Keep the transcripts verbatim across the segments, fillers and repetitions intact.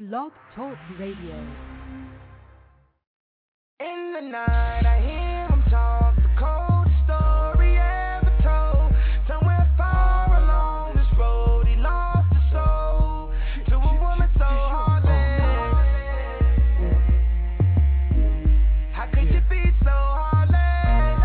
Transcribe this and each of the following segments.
Blog Talk Radio. In the night, I hear him talk, the coldest story ever told. Somewhere far along this road, he lost his soul to a woman so heartless. How could you be so heartless?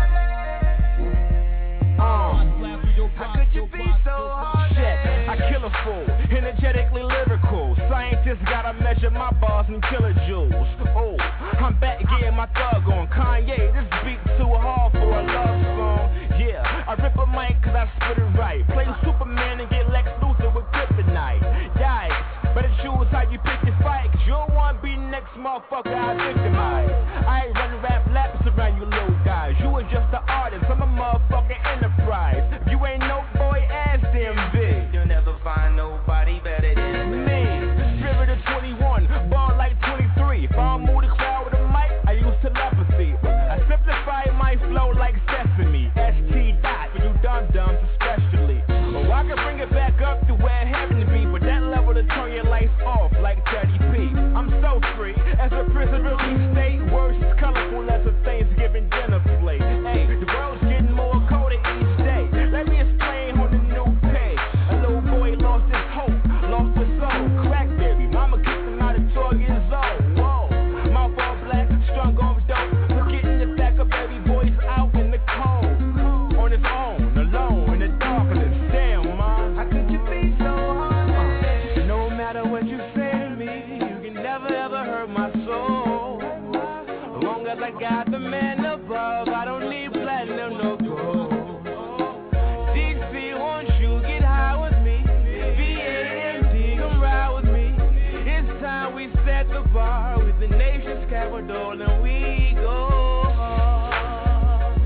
Uh, how could you be so heartless? Shit, I kill a fool, energetically lyrical. Scientists gotta measure my bars and kilojoules. Oh, I'm back getting my thug on. Kanye, this beat too hard for a love song. Yeah, I rip a mic cause I spit it right. Play Superman and get Lex Luthor with kryptonite. Yikes, better choose how you pick your fight, cause you don't wanna be the next motherfucker I victimize. I ain't running rap laps around you little guys. You are just an artist, I'm a motherfucking enterprise. If you ain't no boy, ass damn big. You'll never find nobody better than me. The spirit of twenty-one, born like twenty-three. If I don't move the crowd with a mic, I use telepathy. I simplify my flow like sesame. S T dot for you dum-dums especially. Oh, I can bring it back up to where heaven to be, but that level to turn your lights off like Teddy P. I'm so free as a prison release state. Words as colorful as a Thanksgiving dinner plate. Hey, the world's getting more colder each day. Let me explain on the new page. A little boy lost his hope, lost his soul. Crackberry, mama kicked him out at twelve years old. Whoa, mouth all black, strung off dope. Forgetting the fact of baby boys out in the cold. On his own, alone, in the darkness. Damn, man, how could you be so heartless? Uh, no matter what you say to me, you can never ever hurt my soul. As long as I got the man above, I don't need platinum, no gold. D C wants you, get high with me. V A M D, come ride with me. It's time we set the bar with the nation's capital and we go hard.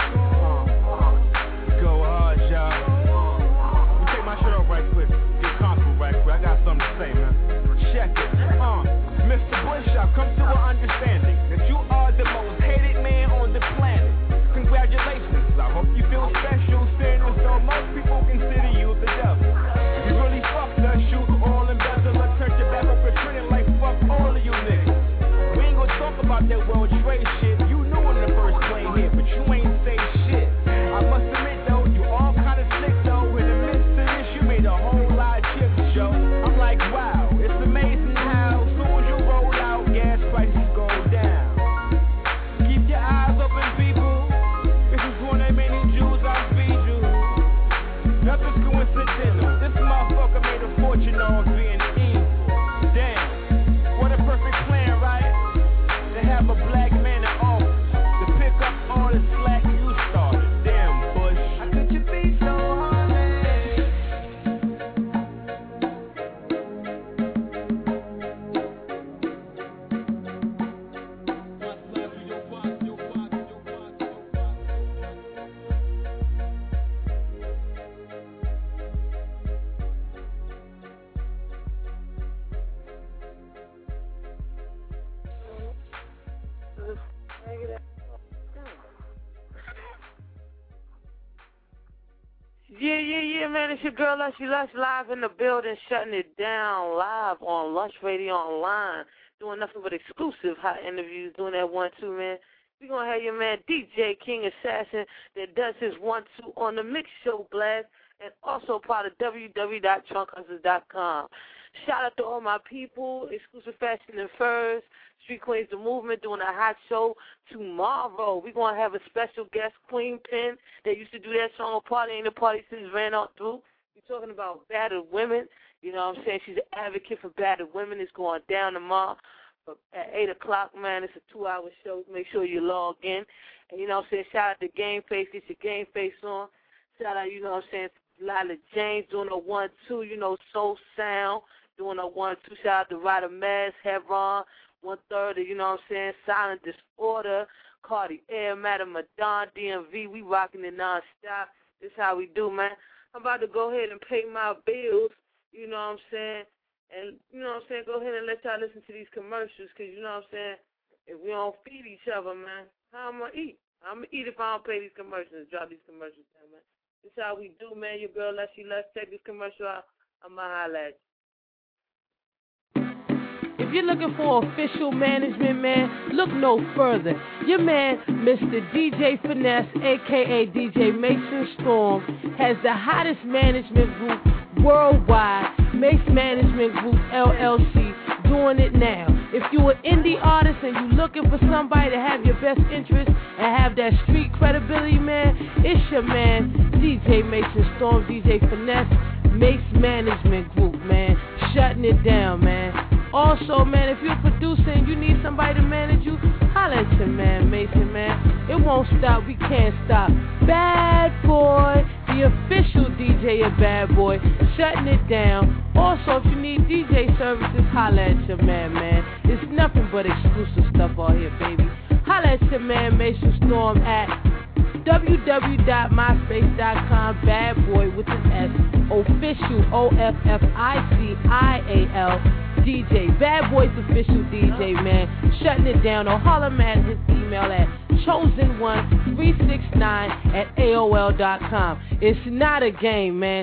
Go hard, y'all. Let me take my shirt off right quick. Get comfortable right quick. I got something to say, man. Check it. Uh, Mister Bush, I've come to an understanding that you are the most hated man on the planet. Congratulations. I hope you feel special, seeing as though most people consider you the devil. You really fucked us, you all embezzle or turn your back on pretending like fuck all of you niggas. We ain't gonna talk about that World Trade shit. You knew in the first plane here, but you ain't say shit. I must admit though, you all kinda slick though. In the midst of this, you made a whole lot of chips, Joe. I'm like, wow, it's amazing how as soon as you roll out, gas prices go down. Keep your eyes open, people. This is one of many Jews I feed you. Nothing's coincidental. This motherfucker made a fortune on being evil. Damn, what a perfect plan, right? To have a black man in office to pick up all the slack you started. Damn, Bush. How could you be so heartless? Yeah, yeah, yeah, man. It's your girl, Lushy Lush, live in the building, shutting it down live on Lush Radio Online, doing nothing but exclusive hot interviews, doing that one-two, man. We're going to have your man D J King Assassin that does his one-two on the Mix Show Blast, and also part of w w w dot trunk hustlers dot com. Shout out to all my people, Exclusive Fashion and Furs, Street Queens The Movement, doing a hot show tomorrow. We're going to have a special guest, Queen Pen, that used to do that song, Party Ain't a Party Since Ran Out Through. We're talking about battered women. You know what I'm saying? She's an advocate for battered women. It's going down tomorrow at eight o'clock, man. It's a two-hour show. Make sure you log in. And, you know what I'm saying, shout out to Game Face. Get your Game Face on. Shout out, you know what I'm saying, Lila James doing a one-two, you know, Soul Sound doing a one-two. Shout out to Ryder Mass, Hebron, one-third, you know what I'm saying, Silent Disorder, Cardi Air, Madam Madon, D M V. We rocking it non-stop. This how we do, man. I'm about to go ahead and pay my bills, you know what I'm saying, and, you know what I'm saying, go ahead and let y'all listen to these commercials, because, you know what I'm saying, if we don't feed each other, man, how am I going to eat? I'm going to eat if I don't pay these commercials, drop these commercials down, man. This how we do, man. Your girl, Lushy Lush. Check this commercial out. I'm going to holler at you. If you're looking for official management, man, look no further. Your man, Mister D J Finesse, a k a. D J Mason Storm, has the hottest management group worldwide, Mace Management Group, L L C, doing it now. If you're an indie artist and you're looking for somebody to have your best interest and have that street credibility, man, it's your man, D J Mason Storm, D J Finesse, Mace Management Group, man, shutting it down, man. Also, man, if you're a producer and you need somebody to manage you, holla at your man, Mason, man. It won't stop, we can't stop. Bad Boy, the official D J of Bad Boy, shutting it down. Also, if you need D J services, holla at your man, man. It's nothing but exclusive stuff out here, baby. Holla at your man, Mason Storm, at w w w dot myspace dot com, Bad Boy with an S, official, O F F I C I A L, D J. Bad Boy's official D J, man. Shutting it down. Or holler at his email at chosen one three six nine at A O L dot com. It's not a game, man.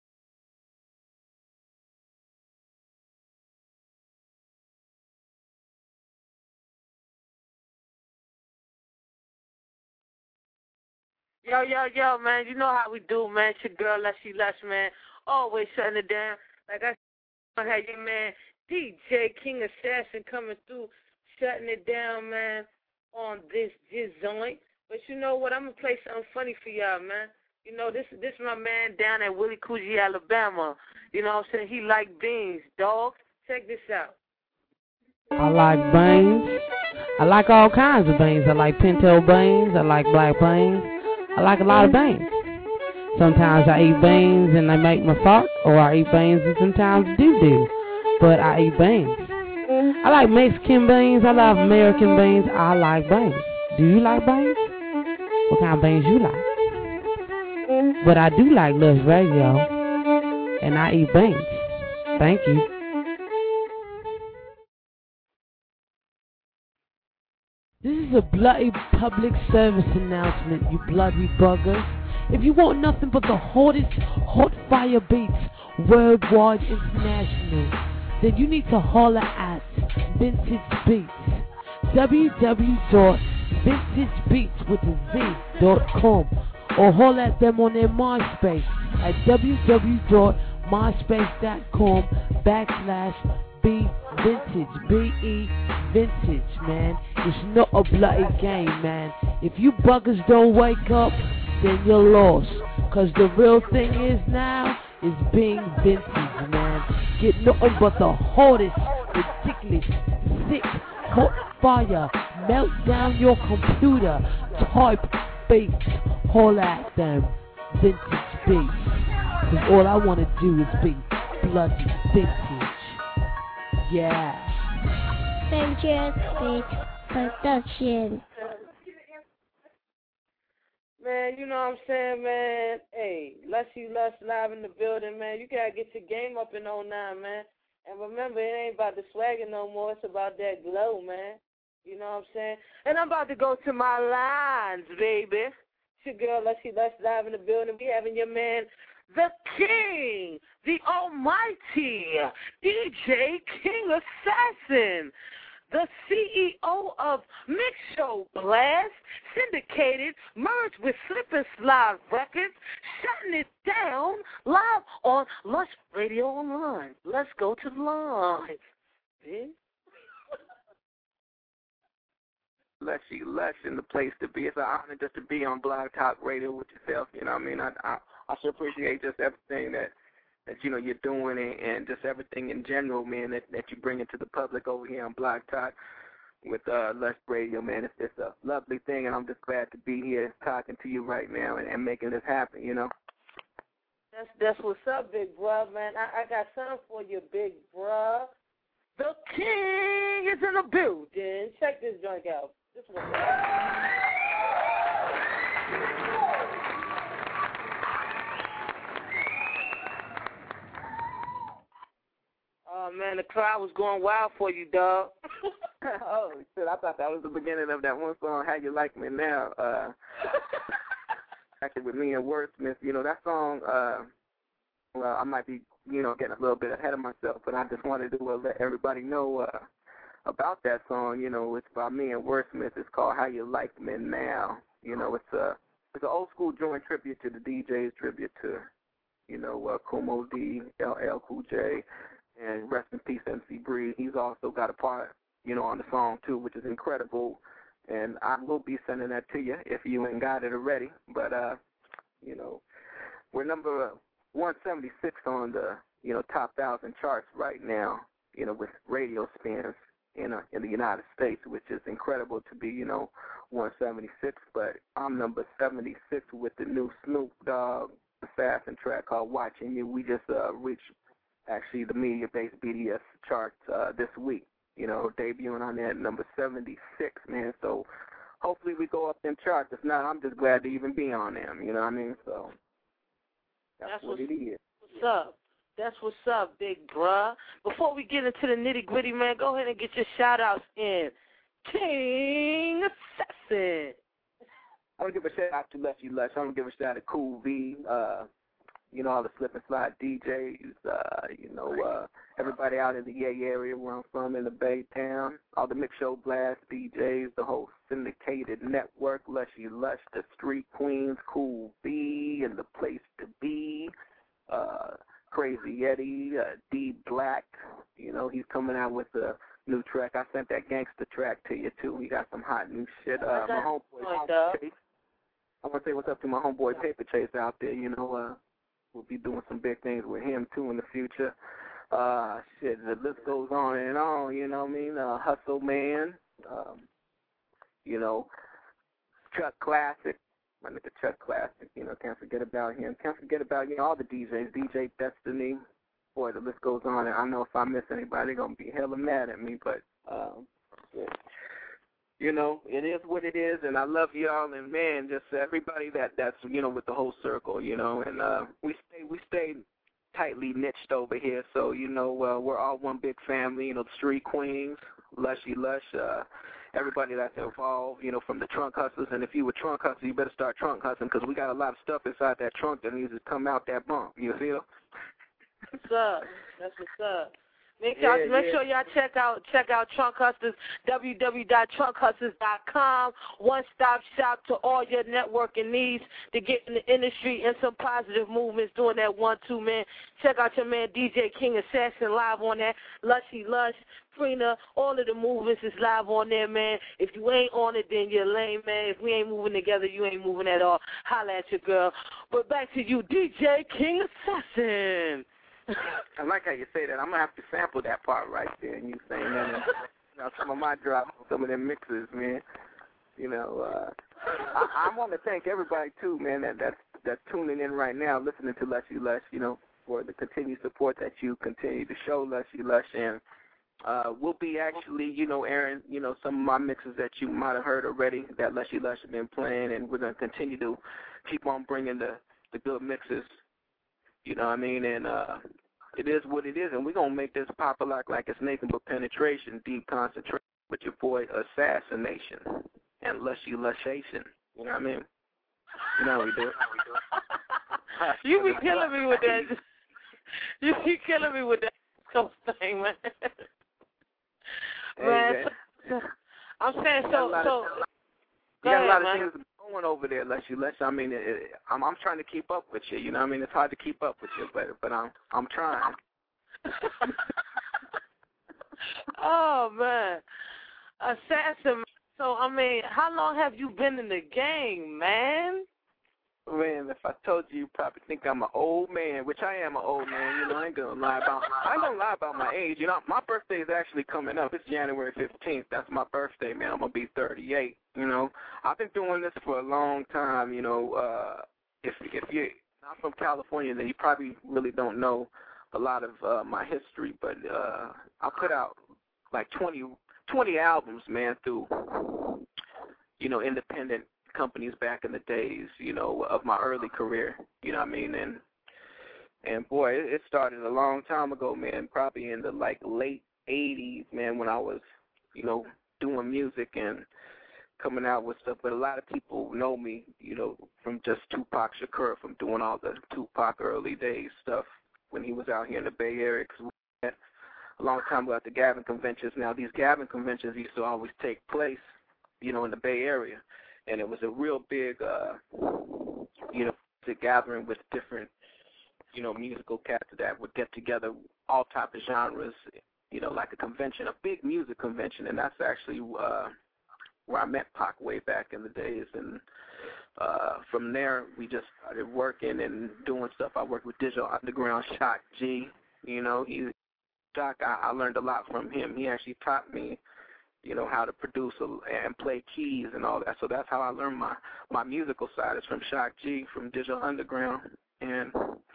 Yo, yo, yo, man, you know how we do, man. It's your girl, Leslie Lush, man. Always shutting it down. Like I said, I had your man, D J King Assassin, coming through, shutting it down, man, on this this joint. But you know what? I'm going to play something funny for y'all, man. You know, this this is my man down at Willie Coogee, Alabama. You know what I'm saying? He like beans, dog. Check this out. I like beans. I like all kinds of beans. I like pinto beans. I like black beans. I like a lot of beans. Sometimes I eat beans and they make me fart, or I eat beans and sometimes do-do. But I eat beans. I like Mexican beans. I love American beans. I like beans. Do you like beans? What kind of beans you like? But I do like Lush Radio, and I eat beans. Thank you. This is a bloody public service announcement, you bloody buggers. If you want nothing but the hottest hot fire beats, worldwide, international, then you need to holler at Vintage Beats. w w w dot vintage beats with a z dot com, or holler at them on their MySpace at w w w dot myspace dot com backslash B Vintage, B E Vintage, man. It's not a bloody game, man. If you buggers don't wake up, then you're lost. Cause the real thing is now is being vintage, man. Get nothing but the hottest, ridiculous, sick, hot fire, melt down your computer, type beats, holler at them, Vintage Beats. Cause all I wanna do is be bloody vintage. Yeah. Vintage Beats Production. Man, you know what I'm saying, man? Hey, Lushy Lush live in the building, man. You gotta get your game up in oh nine, man. And remember, it ain't about the swagger no more. It's about that glow, man. You know what I'm saying? And I'm about to go to my lines, baby. It's your girl, Lushy Lush, live in the building. We having your man, the King, the Almighty, D J King Assassin, the C E O of Mix Show Blast, syndicated, merged with Slip and Slide Records, shutting it down live on Lush Radio Online. Let's go to the line. Yeah. Lushy Lush in the place to be. It's an honor just to be on Blog Talk Radio with yourself. You know what I mean? I I, I should appreciate just everything that, that you know you're doing and, and just everything in general, man, that, that you bring into the public over here on Blog Talk with uh, Lush Radio, man. It's, it's a lovely thing, and I'm just glad to be here talking to you right now and, and making this happen, you know? That's that's what's up, big bruh, man. I, I got something for you, big bruh. The King is in the building. Check this joint out. This one. Oh, man, the crowd was going wild for you, dog. Oh, shit, I thought that was the beginning of that one song, How You Like Me Now. Uh, actually, with me and Wordsmith, you know, that song, uh, uh, I might be, you know, getting a little bit ahead of myself, but I just wanted to uh, let everybody know uh, about that song. You know, it's by me and Wordsmith. It's called How You Like Me Now. You know, it's a it's an old school joint tribute to the D Js, tribute to, you know, uh, Kumo D, L L Cool J, and rest in peace M C Breed. He's also got a part, you know, on the song too, which is incredible. And I will be sending that to you if you ain't got it already. But uh, you know, we're number one seventy-six on the, you know, top thousand charts right now, you know, with radio spins in uh, in the United States, which is incredible to be, you know, one seventy-six. But I'm number seventy-six with the new Snoop Dogg assassin track called Watching You. We just uh, reached actually the media-based B D S charts uh, this week, you know, debuting on that number seventy-six, man. So hopefully we go up them charts. If not, I'm just glad to even be on them, you know what I mean? So that's, that's what what's, it is. What's up? That's what's up, big bruh. Before we get into the nitty-gritty, man, go ahead and get your shout-outs in. King Assassin. I'm going to give a shout-out to Leslie Lush. I'm going to give a shout-out to Cool V, uh, you know, all the slip and slide D Js, uh, you know, uh, everybody out in the Yay area where I'm from in the Bay Town, all the Mix Show Blast D Js, the whole syndicated network, Lushy Lush, the Street Queens, Cool V, and the Place to Be, uh, Crazy Eddie, uh, D Black, you know, he's coming out with a new track. I sent that gangster track to you, too. He got some hot new shit. Uh, my homeboy, Paper Chase. I want to say what's up to my homeboy Paper Chase out there, you know, uh, we'll be doing some big things with him, too, in the future. Uh, shit, the list goes on and on, you know what I mean? Uh, Hustle Man, um, you know, Chuck Classic, my nigga Chuck Classic, you know, can't forget about him. Can't forget about, you know, all the D Js, D J Destiny. Boy, the list goes on, and I know if I miss anybody, they're going to be hella mad at me, but, um, yeah. You know, it is what it is, and I love y'all, and man, just everybody that that's, you know, with the whole circle, you know, and uh, we stay we stay tightly niched over here, so, you know, uh, we're all one big family, you know, the Street Queens, Lushy Lush, uh, everybody that's involved, you know, from the trunk hustlers, and if you were trunk hustlers, you better start trunk hustling, because we got a lot of stuff inside that trunk that needs to come out that bump, you feel? What's up? That's what's up. Make, y'all, yeah, make yeah. sure y'all check out check out Trunk Hustlers, w w w dot trunk hustlers dot com. One-stop shop to all your networking needs to get in the industry and some positive movements doing that one-two, man. Check out your man D J King Assassin live on that. Lushy Lush, Frina, all of the movements is live on there, man. If you ain't on it, then you're lame, man. If we ain't moving together, you ain't moving at all. Holla at your girl. But back to you, D J King Assassin. I like how you say that. I'm going to have to sample that part right there, and you saying that. And, you know, some of my drops, some of them mixes, man. You know, uh, I, I want to thank everybody, too, man, that, that's, that's tuning in right now, listening to Lushy Lush, you know, for the continued support that you continue to show Lushy Lush. And uh, we'll be actually, you know, airing, you know, some of my mixes that you might have heard already that Lushy Lush has been playing, and we're going to continue to keep on bringing the, the good mixes. You know what I mean? And uh, it is what it is. And we're going to make this popular like, like it's nothing but penetration, deep concentration with your boy Assassination and Lushy Lushation. You know what I mean? You know how we do it. You be killing me with that. You be killing me with that so thing, man. Hey, man, man. So, I'm saying so. so you got a lot of man. things going over there, Lushy Lush. I mean, it, it, I'm I'm trying to keep up with you. You know what I mean? It's hard to keep up with you, but but I'm I'm trying. Oh man, Assassin. So I mean, how long have you been in the game, man? Man, if I told you, you probably think I'm an old man, which I am an old man. You know, I ain't gonna lie about I ain't gonna lie about my age. You know, my birthday is actually coming up. It's January fifteenth. That's my birthday, man. I'm gonna be thirty-eight. You know, I've been doing this for a long time. You know, uh, if if you're not from California, then you probably really don't know a lot of uh, my history. But uh, I put out like twenty, twenty albums, man, through you know independent companies back in the days, you know, of my early career, you know what I mean, and and boy, it, it started a long time ago, man, probably in the like late eighties, man, when I was, you know, doing music and coming out with stuff, but a lot of people know me, you know, from just Tupac Shakur, from doing all the Tupac early days stuff, when he was out here in the Bay Area, because we had a long time ago at the Gavin conventions. Now, these Gavin conventions used to always take place, you know, in the Bay Area, and it was a real big, uh, you know, gathering with different, you know, musical cats that would get together, all type of genres, you know, like a convention, a big music convention, and that's actually uh, where I met Pac way back in the days, and uh, from there we just started working and doing stuff. I worked with Digital Underground, Shock G, you know, he, Shock, I, I learned a lot from him. He actually taught me, you know, how to produce and play keys and all that, so that's how I learned my, my musical side is from Shock G, from Digital Underground, and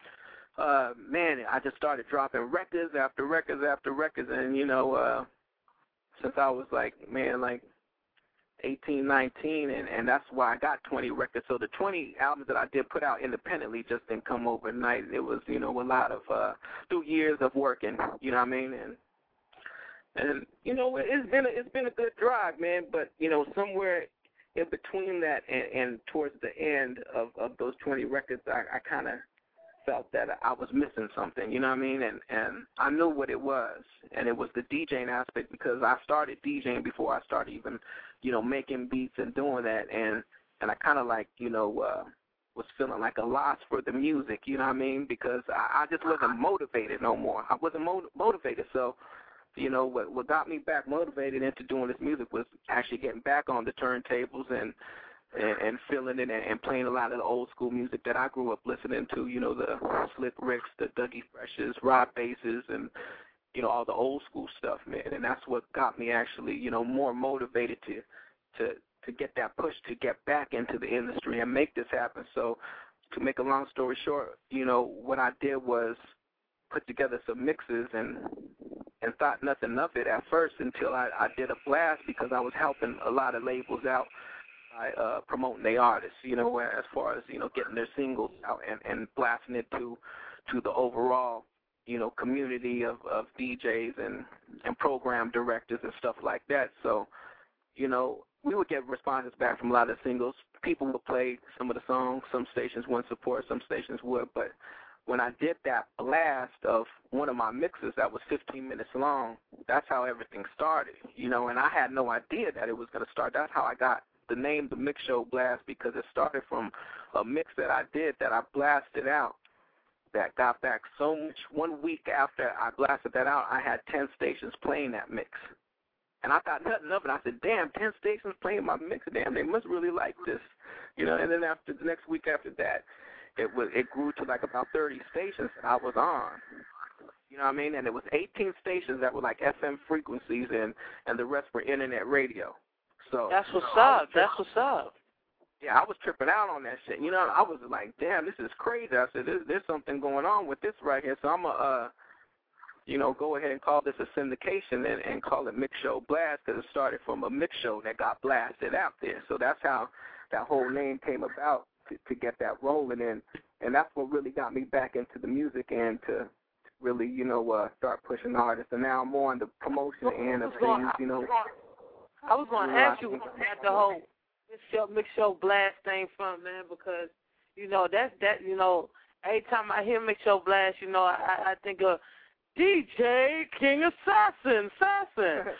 Uh, man, I just started dropping records after records after records, and, you know, uh, since I was like, man, like eighteen, nineteen, and, and that's why I got twenty records. So the twenty albums that I did put out independently just didn't come overnight. It was, you know, a lot of, uh, through years of working, you know what I mean? And, and you know, it's been a, it's been a good drive, man, but, you know, somewhere in between that and, and towards the end of, of those twenty records, I, I kind of felt that I was missing something, you know what I mean? And and I knew what it was, and it was the DJing aspect, because I started DJing before I started even, you know, making beats and doing that, and and I kind of like, you know, uh, was feeling like a loss for the music, you know what I mean? Because I, I just wasn't motivated no more. I wasn't mo- motivated, so, you know, what what got me back motivated into doing this music was actually getting back on the turntables and And, and feeling it and, and playing a lot of the old school music that I grew up listening to, you know, the Slick Ricks, the Dougie Freshes, Rob Basses, and, you know, all the old school stuff, man. And that's what got me actually, you know, more motivated to to to get that push to get back into the industry and make this happen. So to make a long story short, you know, what I did was put together some mixes and and thought nothing of it at first until I, I did a blast, because I was helping a lot of labels out by uh, promoting their artists, you know, as far as, you know, getting their singles out and, and blasting it to to the overall, you know, community of, of D Js and, and program directors and stuff like that. So, you know, we would get responses back from a lot of singles. People would play some of the songs. Some stations wouldn't support, some stations would. But when I did that blast of one of my mixes that was fifteen minutes long, that's how everything started, you know, and I had no idea that it was going to start. That's how I got the name The Mix Show Blast, because it started from a mix that I did that I blasted out that got back so much. One week after I blasted that out, I had ten stations playing that mix. And I thought nothing of it. I said, damn, ten stations playing my mix. Damn, they must really like this. You know, and then after the next week after that, it was it grew to like about thirty stations that I was on. You know what I mean? And it was eighteen stations that were like F M frequencies, and, and the rest were internet radio. So that's what's up. That's what's up. Yeah, I was tripping out on that shit. You know, I was like, damn, this is crazy. I said, there's, there's something going on with this right here. So I'm going to, uh, you know, go ahead and call this a syndication and, and call it Mix Show Blast, because it started from a mix show that got blasted out there. So that's how that whole name came about, to, to get that rolling in. And that's what really got me back into the music and to really, you know, uh, start pushing artists. And now I'm more on the promotion end of things, you know. I was going to ask you where the whole Mix Show, Mix Show Blast thing from, man, because, you know, that's, that, you know, every time I hear Mix Show Blast, you know, I, I think of D J King Assassin, Assassin.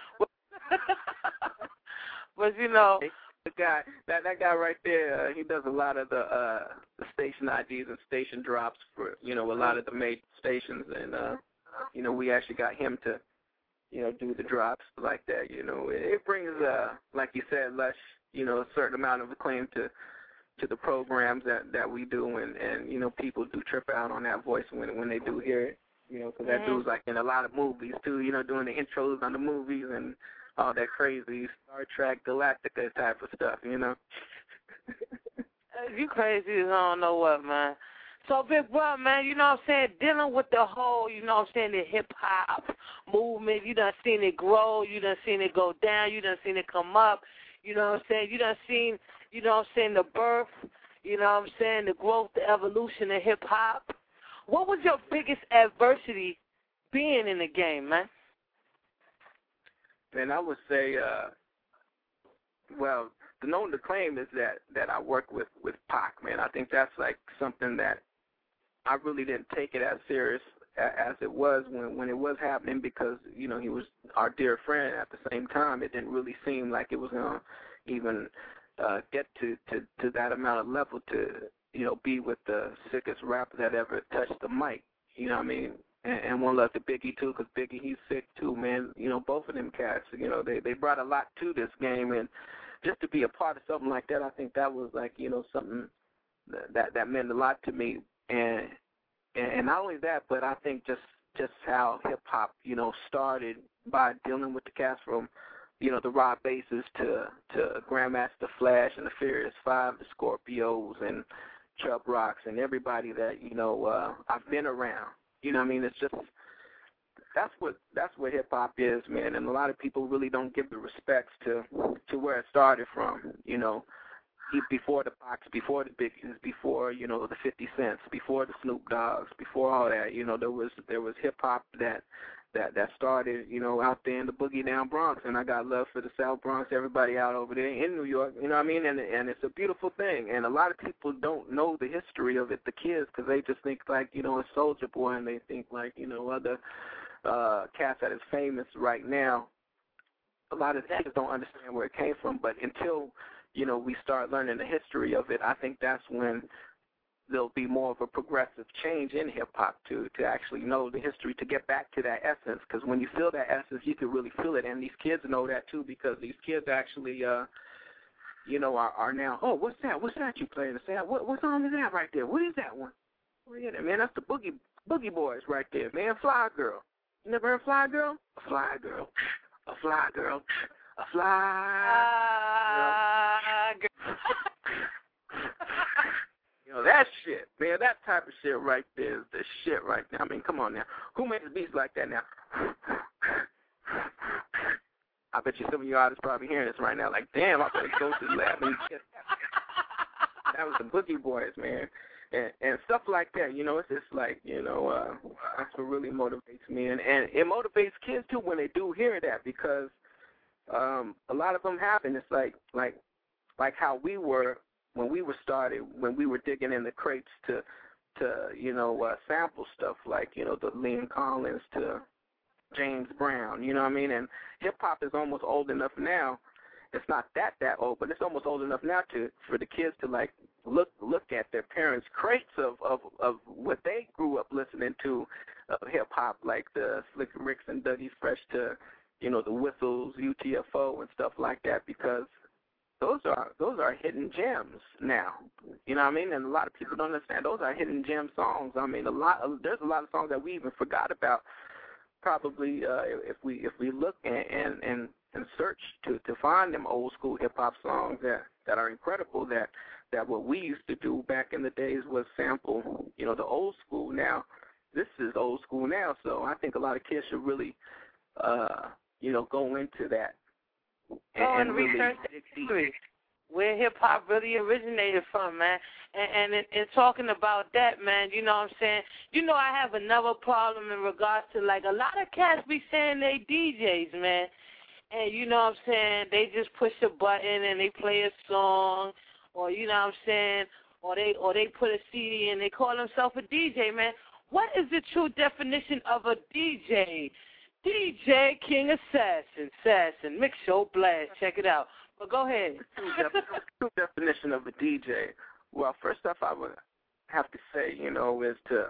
But, you know. The guy, that, that guy right there, uh, he does a lot of the, uh, the station I Ds and station drops for, you know, a lot of the major stations. And, uh, you know, we actually got him to, you know, do the drops like that, you know. It, it brings, uh, like you said, Lush, you know, a certain amount of acclaim to to the programs that, that we do, and, and, you know, people do trip out on that voice when when they do hear it, you know, because that mm-hmm. dude's, like, in a lot of movies, too, you know, doing the intros on the movies and all that crazy Star Trek, Galactica type of stuff, you know. You crazy as I don't know what, man. So, Big Brother, man, you know what I'm saying, dealing with the whole, you know what I'm saying, the hip-hop movement, you done seen it grow, you done seen it go down, you done seen it come up, you know what I'm saying, you done seen, you know what I'm saying, the birth, you know what I'm saying, the growth, the evolution of hip-hop. What was your biggest adversity being in the game, man? Man, I would say, uh, well, the known to claim is that, that I work with, with Pac, man. I think that's, like, something that I really didn't take it as serious as it was when when it was happening, because you know he was our dear friend. At the same time, it didn't really seem like it was gonna even uh, get to, to to that amount of level to you know be with the sickest rapper that ever touched the mic. You know what I mean? And, and one love to Biggie too, because Biggie, he's sick too, man. You know, both of them cats. You know, they they brought a lot to this game, and just to be a part of something like that, I think that was like you know something that that meant a lot to me. And and not only that, but I think just just how hip hop you know started by dealing with the cats from you know the Raw Bases to to Grandmaster Flash and the Furious Five, the Scorpios and Chubb Rocks and everybody that you know uh, I've been around. You know what I mean? It's just that's what that's what hip hop is, man. And a lot of people really don't give the respects to to where it started from. You know, before the Pacs, before the Biggies, before you know the fifty Cents, before the Snoop Dogg's, before all that. You know, there was there was hip hop that that that started you know out there in the Boogie Down Bronx, and I got love for the South Bronx, everybody out over there in New York. You know what I mean? And and it's a beautiful thing. And a lot of people don't know the history of it, the kids, because they just think like you know it's Soulja Boy, and they think like you know other uh, cats that is famous right now. A lot of kids don't understand where it came from, but until you know we start learning the history of it, I think that's when there'll be more of a progressive change in hip-hop to, to actually know the history, to get back to that essence. Because when you feel that essence, you can really feel it. And these kids know that, too, because these kids actually, uh, you know, are, are now, oh, what's that? What's that you playing? Say, what, what song is that right there? What is that one? Oh, yeah, man, that's the Boogie Boogie Boys right there, man. Fly Girl. You never heard Fly Girl? A Fly Girl. A Fly Girl. A Fly Girl. You know, that shit, man, that type of shit right there is the shit right now. I mean, come on now. Who makes beats like that now? I bet you some of you artists probably hearing this right now like, damn, I better go to the lab. That was the Boogie Boys, man. And, and stuff like that, you know, it's just like, you know, uh, that's what really motivates me. And, and it motivates kids, too, when they do hear that, because um, a lot of them happen. It's like, like, like how we were when we were started, when we were digging in the crates to, to you know, uh, sample stuff like, you know, the Leon Collins to James Brown, you know what I mean? And hip-hop is almost old enough now. It's not that, that old, but it's almost old enough now to for the kids to, like, look look at their parents' crates of, of, of what they grew up listening to, uh, hip-hop, like the Slick Ricks and Dougie Fresh to, you know, the Whistles, U T F O and stuff like that, because Those are those are hidden gems now, you know what I mean? And a lot of people don't understand. Those are hidden gem songs. I mean, a lot of, there's a lot of songs that we even forgot about. Probably uh, if we if we look and and, and, and search to, to find them old school hip hop songs that, that are incredible. That that what we used to do back in the days was sample, you know, the old school. Now this is old school now, so I think a lot of kids should really, uh, you know, go into that. And, Go and, and really research history, where hip-hop really originated from, man. And, and in, in talking about that, man, you know what I'm saying? You know I have another problem in regards to, like, a lot of cats be saying they D Js, man. And you know what I'm saying? They just push a button and they play a song, or, you know what I'm saying, or they or they put a C D and they call themselves a D J, man. What is the true definition of a D J? D J King Assassin, Assassin, Mix Show Blast. Check it out. But go ahead. True definition of a D J. Well, first off, I would have to say, you know, is to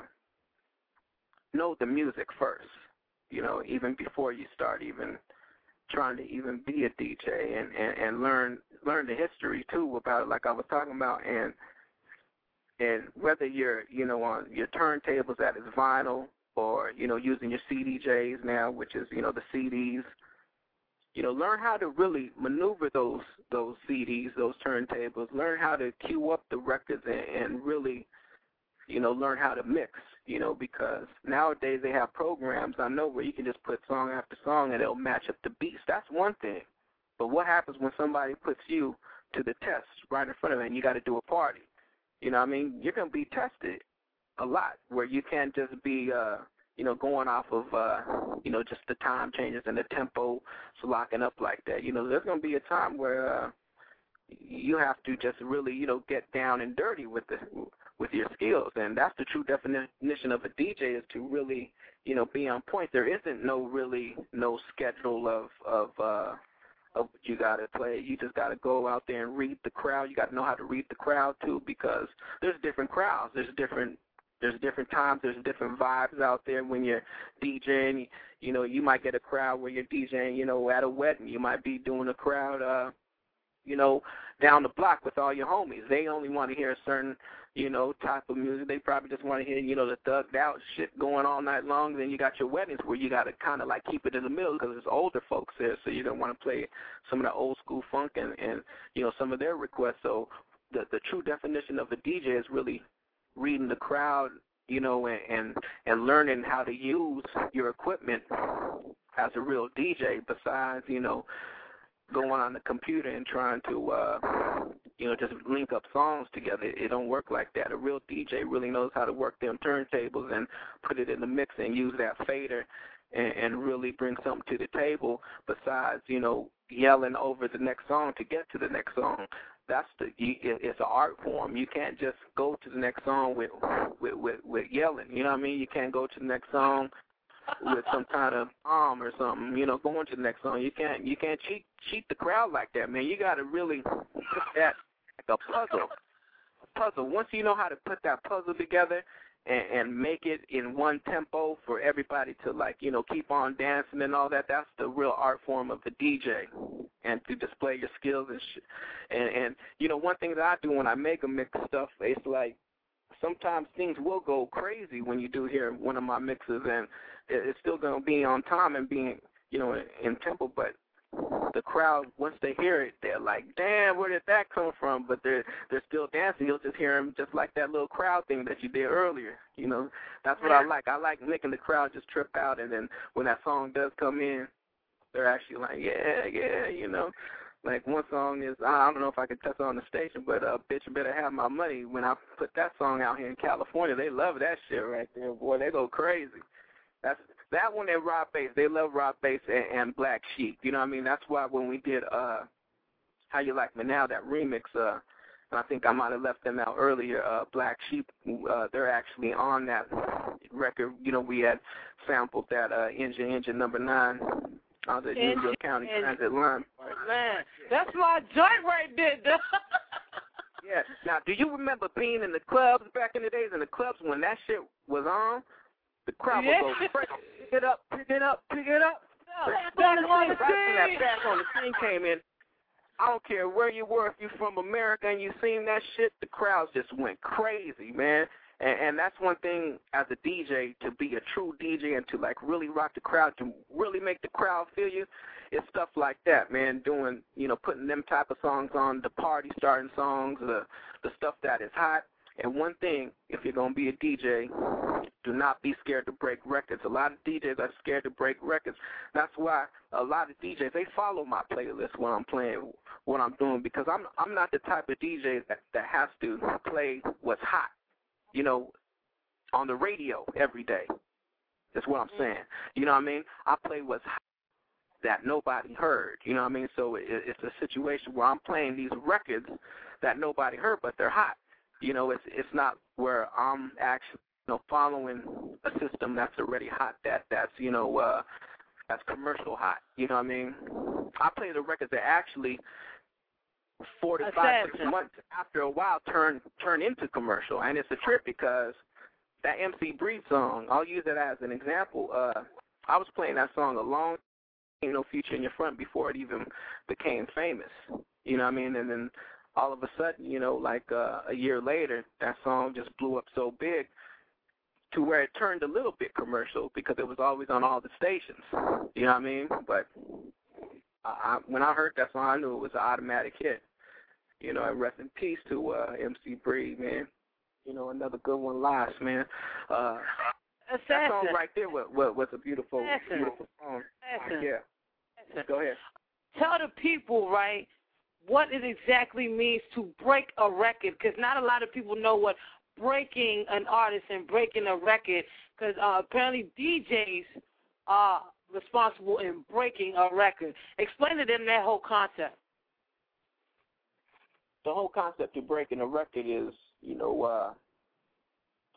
know the music first. You know, even before you start even trying to even be a D J, and, and, and learn learn the history too about it, like I was talking about, and and whether you're you know on your turntables that is vinyl, or, you know, using your C D Js now, which is, you know, the C Ds. You know, learn how to really maneuver those those C Ds, those turntables. Learn how to cue up the records and, and really, you know, learn how to mix, you know, because nowadays they have programs, I know, where you can just put song after song and it'll match up the beats. That's one thing. But what happens when somebody puts you to the test right in front of it and you got to do a party? You know what I mean? You're going to be tested a lot, where you can't just be, uh, you know, going off of, uh, you know, just the time changes and the tempo locking up like that. You know, there's going to be a time where uh, you have to just really, you know, get down and dirty with the with your skills. And that's the true definition of a D J, is to really, you know, be on point. There isn't no really no schedule of of uh, of what you got to play. You just got to go out there and read the crowd. You got to know how to read the crowd too, because there's different crowds. There's different There's different times, there's different vibes out there when you're DJing. You know, you might get a crowd where you're DJing, you know, at a wedding. You might be doing a crowd, uh, you know, down the block with all your homies. They only want to hear a certain, you know, type of music. They probably just want to hear, you know, the thugged out shit going all night long. Then you got your weddings where you got to kind of like keep it in the middle because there's older folks there, so you're going to want to play some of the old school funk and, and, you know, some of their requests. So the, the true definition of a D J is really reading the crowd, you know, and, and and learning how to use your equipment as a real D J, besides, you know, going on the computer and trying to, uh, you know, just link up songs together. It don't work like that. A real D J really knows how to work them turntables and put it in the mix and use that fader and, and really bring something to the table besides, you know, yelling over the next song to get to the next song. That's the it's an art form. You can't just go to the next song with with with, with yelling. You know what I mean? You can't go to the next song with some kind of arm or something. You know, going to the next song. You can't you can't cheat cheat the crowd like that, man. You got to really put that like a puzzle. A puzzle. Once you know how to put that puzzle together and, and make it in one tempo for everybody to, like, you know, keep on dancing and all that, that's the real art form of the D J. And to display your skills and shit. And, and, you know, one thing that I do when I make a mix stuff, it's like sometimes things will go crazy when you do hear one of my mixes, and it's still going to be on time and being, you know, in, in tempo, but the crowd, once they hear it, they're like, damn, where did that come from? But they're, they're still dancing. You'll just hear them just like that little crowd thing that you did earlier. You know, that's what I like. I like making the crowd just trip out, and then when that song does come in, they're actually like, yeah, yeah, you know. Like one song is, I don't know if I can test it on the station, but uh, Bitch Better Have My Money. When I put that song out here in California, they love that shit right there. Boy, they go crazy. That's that one and Rob Bass. They love Rob Bass and, and Black Sheep. You know what I mean? That's why when we did uh, How You Like Me Now, that remix, uh, and I think I might have left them out earlier, uh, Black Sheep, uh, they're actually on that record. You know, we had sampled that uh, Engine Engine number nine. On the New York County Transit line. Man, that's my joint right there. Yeah. Now, do you remember being in the clubs back in the days, in the clubs when that shit was on? The crowd yeah. would go crazy. Pick it up, pick it up, pick it up. Back on on the right scene. when that back on the scene came in, I don't care where you were, if you're from America and you seen that shit, the crowds just went crazy, man. And, and that's one thing as a D J, to be a true D J and to, like, really rock the crowd, to really make the crowd feel you, it's stuff like that, man, doing, you know, putting them type of songs on, the party-starting songs, the, the stuff that is hot. And one thing, if you're going to be a D J, do not be scared to break records. A lot of D Js are scared to break records. That's why a lot of D Js, they follow my playlist when I'm playing, what I'm doing, because I'm I'm not the type of D J that, that has to play what's hot, you know, on the radio every day. That's what I'm saying. You know what I mean? I play what's hot that nobody heard. You know what I mean? So it, it's a situation where I'm playing these records that nobody heard, but they're hot. You know, it's it's not where I'm actually, you know, following a system that's already hot, that that's, you know, uh, that's commercial hot. You know what I mean? I play the records that actually four to five, six months after a while turn turn into commercial, and it's a trip because that M C Breed song, I'll use it as an example. Uh, I was playing that song a long, you know, Future in Your Front before it even became famous. You know what I mean? And then all of a sudden, you know, like uh, a year later, that song just blew up so big to where it turned a little bit commercial because it was always on all the stations. You know what I mean? But I, I, when I heard that song, I knew it was an automatic hit. You know, and rest in peace to uh, M C Breed, man. You know, another good one last, man. Uh, that song right there was, was a beautiful, Assassin. beautiful song. Assassin. Yeah. Assassin. Go ahead. Tell the people, right, what it exactly means to break a record, because not a lot of people know what breaking an artist and breaking a record, because uh, apparently D Js are responsible in breaking a record. Explain to them that whole concept. The whole concept of breaking a record is, you know, uh,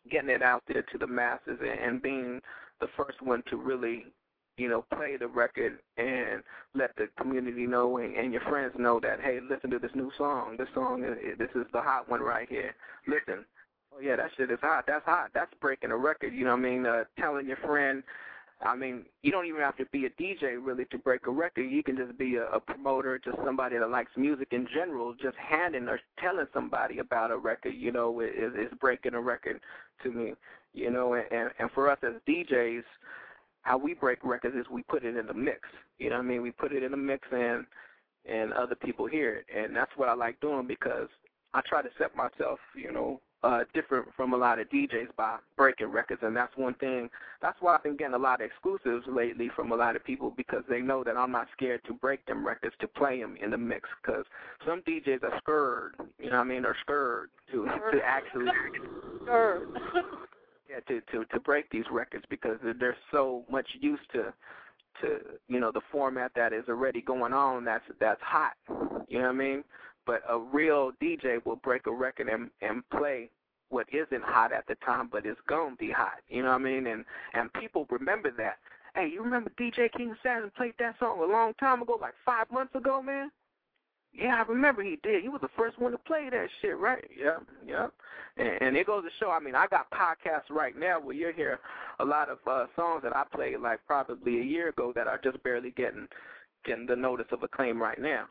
getting it out there to the masses and, and being the first one to really, you know, play the record and let the community know and, and your friends know that, hey, listen to this new song. This song, is, this is the hot one right here. Listen. Oh, yeah, that shit is hot. That's hot. That's breaking a record. You know what I mean? Uh, telling your friend. I mean, you don't even have to be a D J, really, to break a record. You can just be a, a promoter, just somebody that likes music in general. Just handing or telling somebody about a record, you know, is, is breaking a record to me. You know, and, and for us as D Js, how we break records is we put it in the mix. You know what I mean? We put it in the mix and and other people hear it. And that's what I like doing because I try to set myself, you know, uh, different from a lot of D Js by breaking records. And that's one thing. That's why I've been getting a lot of exclusives lately from a lot of people because they know that I'm not scared to break them records, to play them in the mix. Because some D Js are scared, you know what I mean? They're scared to, to actually... Scared. Yeah, to, to, to break these records because they're so much used to, to you know, the format that is already going on that's that's hot. You know what I mean? But a real D J will break a record and, and play what isn't hot at the time, but it's going to be hot. You know what I mean? And and people remember that. Hey, you remember D J King Assassin played that song a long time ago, like five months ago, man? Yeah, I remember he did. He was the first one to play that shit, right? Yep, yep. And, and it goes to show, I mean, I got podcasts right now where you hear a lot of uh, songs that I played like probably a year ago that are just barely getting getting the notice of acclaim right now.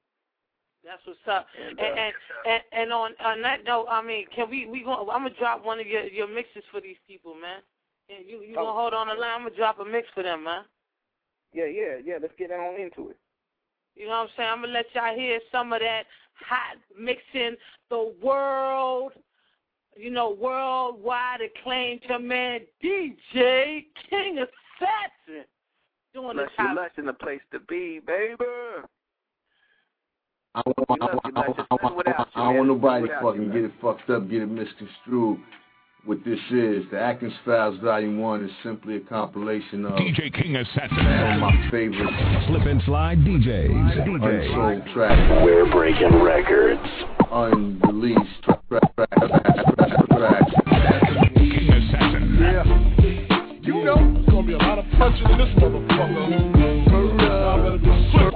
That's what's up. And, and, uh, and, and and on on that note, I mean, can we we going? I'm gonna drop one of your your mixes for these people, man. And you you oh. gonna hold on the line? I'm gonna drop a mix for them, man. Yeah, yeah, yeah. Let's get on into it. You know what I'm saying? I'm gonna let y'all hear some of that hot mixing, the world, you know, worldwide acclaimed your man D J King Assassin doing Lush, the top. Lush in the place to be, baby. I don't want, I don't, I don't, I don't, I don't want nobody to fucking get it fucked up, get it misconstrued. What this is, the Atkins Files Volume One is simply a compilation of D J King Assassin, some of my favorite slip and slide D Js, unsold tracks. We're breaking records. Unreleased track, track, track, track, tracks. King Assassin. Yeah, you know, there's gonna be a lot of punching in this motherfucker. Y'all better be swift.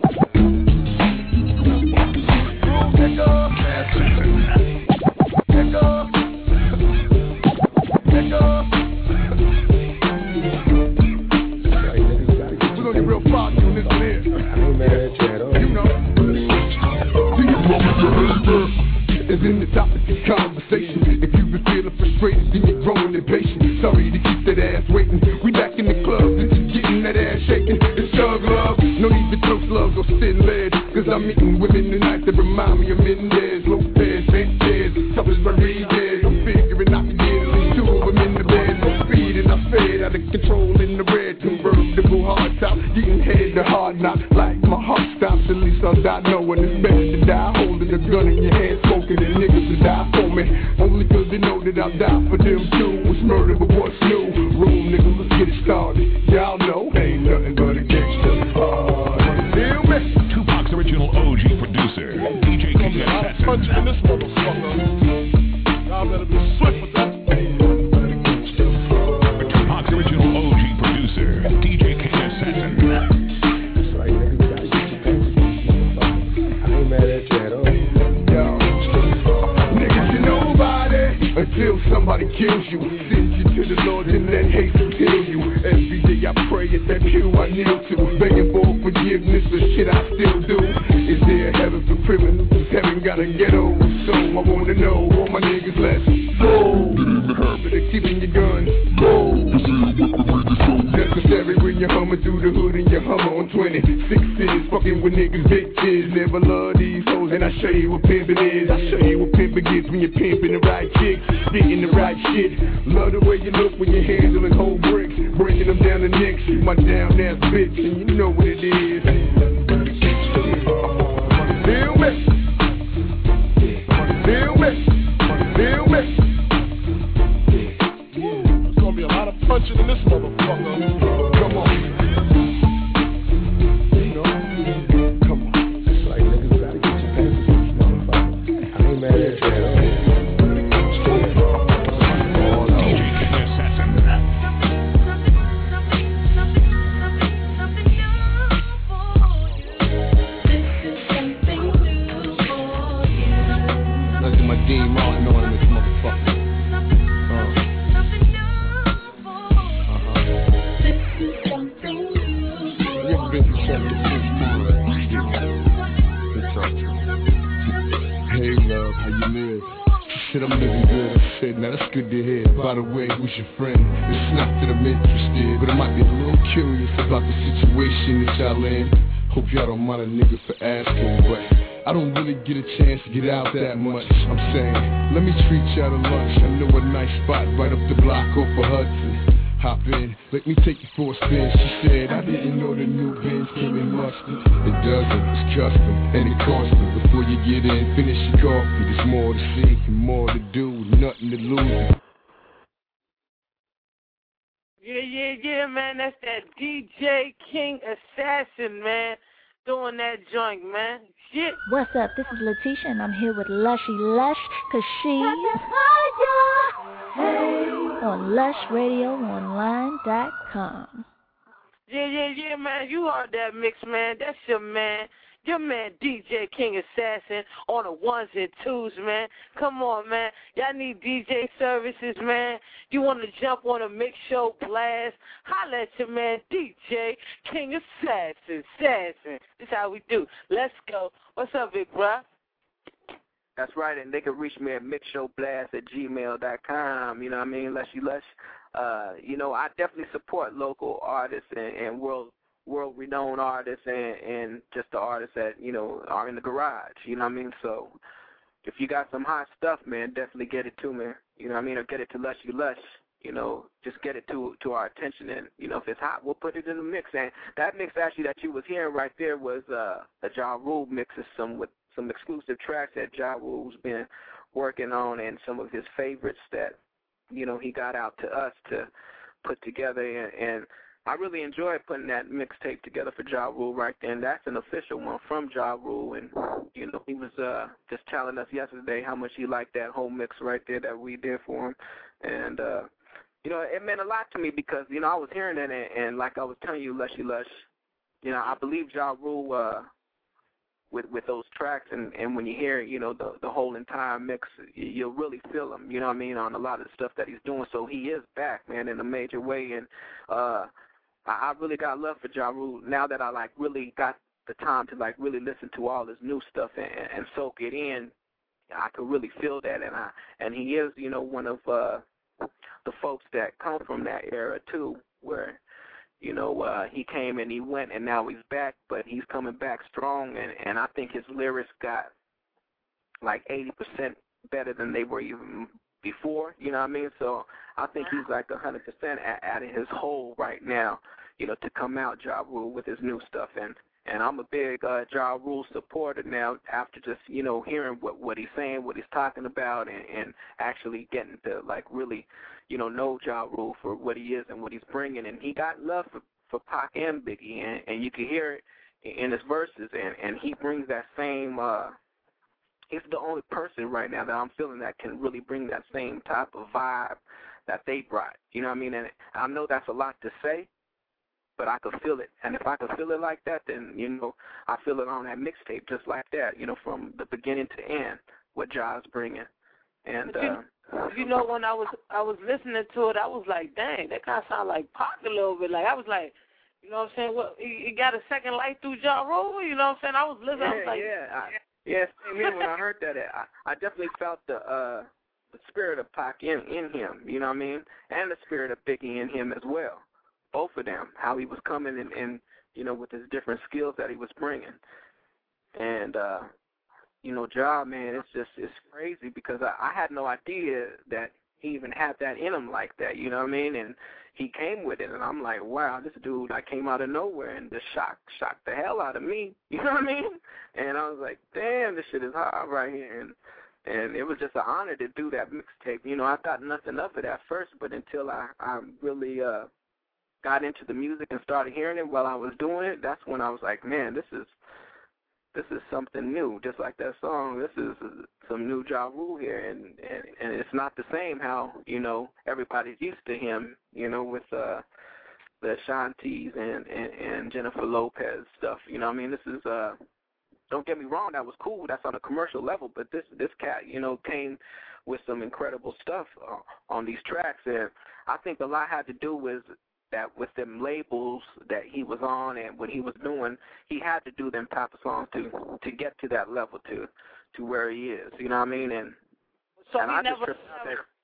Is in the topic of conversation. If you've been feeling frustrated, then you're growing impatient. Sorry to keep that ass waiting. We back in the club, and just getting that ass shaking. It's thug love, no need for toast love or thin lead. Cause I'm meeting women tonight that remind me of Mendez, Lopez, Sanchez, tough as Rodriguez. I'm figuring out the years, two of them in the bed. No speed and I fed out of control in the red. Convertible hard top, getting head to hard knock. Like my heart stops, at least I'll die knowing it's better to die holding a gun in your hand, smoking and niggas to die for me. Only cause they know that I'll die for them too. Was murder, but what's new? Room nigga, let's get it started. Y'all know, ain't nothing but a gangster. Uh, feel me? Tupac's original O G producer, D J King Assassin. Punch in this motherfucker. Y'all better be swift with that. Tupac's original O G producer, D J King Assassin. That's right, nigga. You gotta get your pants in this motherfucker. I ain't mad at you at all. Until somebody kills you, send you to the Lord and let hate fulfill you. Every day I pray at that pew I kneel to, begging for forgiveness for shit I still do. Is there a heaven for criminals? Heaven got a ghetto, so I wanna know all my niggas let's go. Better keeping your guns low. Necessary when you're humming through the hood and you're humming on twenty-sixes, fucking with niggas bitches. Never love these hoes, and I show you what pimpin' is. I show you what pimpin' gets when you're pimpin' the right chicks, getting the right shit. Love the way you look when you're handling whole bricks, breaking them down the neck. You my down ass bitch, and you know what it is. Feel me? Feel me? Feel me? There's gonna be a lot of punching in this motherfucker. Come on. You know? Come on. It's like niggas gotta get your pants in this motherfucker. I ain't mad at you at all. Hey love, how you live? She said I'm living good. I said, now that's good to hear. By the way, who's your friend? It's not that I'm interested, but I might be a little curious about the situation that y'all in. Hope y'all don't mind a nigga for asking, but I don't really get a chance to get out that much. I'm saying, let me treat y'all to lunch. I know a nice spot right up the block off of Hudson. Hop in, let me take you for a spin. She said, I didn't know the new Benz came in mustard. It doesn't, it's custom, and it costs them. Before you get in, finish your coffee. There's more to see and more to do, nothing to lose. Yeah, yeah, yeah, man, that's that D J King Assassin, man, doing that joint, man. Shit. What's up? This is Letitia, and I'm here with Lushy Lush, cause she's on lush radio online dot com. Yeah, yeah, yeah, man, you heard that mix, man. That's your man. Your man D J King Assassin on the ones and twos, man. Come on, man. Y'all need D J services, man. You want to jump on a mix show blast? Holla at your man D J King Assassin. Assassin. This how we do. Let's go. What's up, big bro? That's right, and they can reach me at mixshowblast at gmail dot com. You know what I mean? Lushy Lush. Uh, you know, I definitely support local artists and, and world world-renowned artists and, and just the artists that, you know, are in the garage, you know what I mean? So if you got some hot stuff, man, definitely get it to me, you know what I mean, or get it to Lushy Lush, you know, just get it to to our attention. And, you know, if it's hot, we'll put it in the mix. And that mix actually that you was hearing right there was uh, a Ja Rule mix of some with some exclusive tracks that Ja Rule's been working on and some of his favorites that, you know, he got out to us to put together. And, and I really enjoyed putting that mixtape together for Ja Rule right there, and that's an official one from Ja Rule. And, you know, he was uh, just telling us yesterday how much he liked that whole mix right there that we did for him. And, uh, you know, it meant a lot to me because, you know, I was hearing that, and, and like I was telling you, Lushy Lush, you know, I believe Ja Rule uh, with with those tracks, and, and when you hear, you know, the the whole entire mix, you'll really feel him, you know what I mean, on a lot of the stuff that he's doing. So he is back, man, in a major way. And, uh, I really got love for Ja Rule now that I, like, really got the time to, like, really listen to all this new stuff and, and soak it in. I could really feel that, and I and he is, you know, one of uh, the folks that come from that era, too, where, you know, uh, he came and he went, and now he's back, but he's coming back strong, and, and I think his lyrics got, like, eighty percent better than they were even before, you know what I mean? So I think he's like one hundred percent out of his hole right now, you know, to come out, Ja Rule, with his new stuff. And, and I'm a big uh, Ja Rule supporter now after just, you know, hearing what, what he's saying, what he's talking about, and, and actually getting to, like, really, you know, know Ja Rule for what he is and what he's bringing. And he got love for, for Pac and Biggie, and, and you can hear it in his verses, and, and he brings that same uh, – he's the only person right now that I'm feeling that can really bring that same type of vibe that they brought. You know what I mean? And I know that's a lot to say, but I could feel it. And if I could feel it like that, then, you know, I feel it on that mixtape just like that, you know, from the beginning to end, what Ja's bringing. And, you, uh, you know, when I was I was listening to it, I was like, dang, that kind of sound like Pac a little bit. Like, I was like, you know what I'm saying? Well, he, he got a second light through Ja Rule, you know what I'm saying? I was listening, yeah, I was like, yeah, I, yeah, same here when I heard that. I, I definitely felt the uh, the spirit of Pac in, in him, you know what I mean? And the spirit of Biggie in him as well. Both of them, how he was coming and, and you know, with his different skills that he was bringing. And, uh, you know, Ja, man, it's just, it's crazy because I, I had no idea that he even had that in him like that, you know what I mean? And he came with it, and I'm like, wow, this dude, I came out of nowhere and just shocked, shocked the hell out of me, you know what I mean? And I was like, damn, this shit is hard right here. And, and it was just an honor to do that mixtape. You know, I thought nothing of it at first, but until I, I really uh, got into the music and started hearing it while I was doing it, that's when I was like, man, this is this is something new. Just like that song, this is some new Ja Rule here, and, and and it's not the same how, you know, everybody's used to him, you know, with uh, the Ashantis and, and, and Jennifer Lopez stuff. You know what I mean? This is, uh, don't get me wrong, that was cool. That's on a commercial level, but this this cat, you know, came with some incredible stuff uh, on these tracks, and I think a lot had to do with that with them labels that he was on and what he was doing, he had to do them type of songs to to get to that level, to to where he is. You know what I mean? And so and he I never. just tripped out there.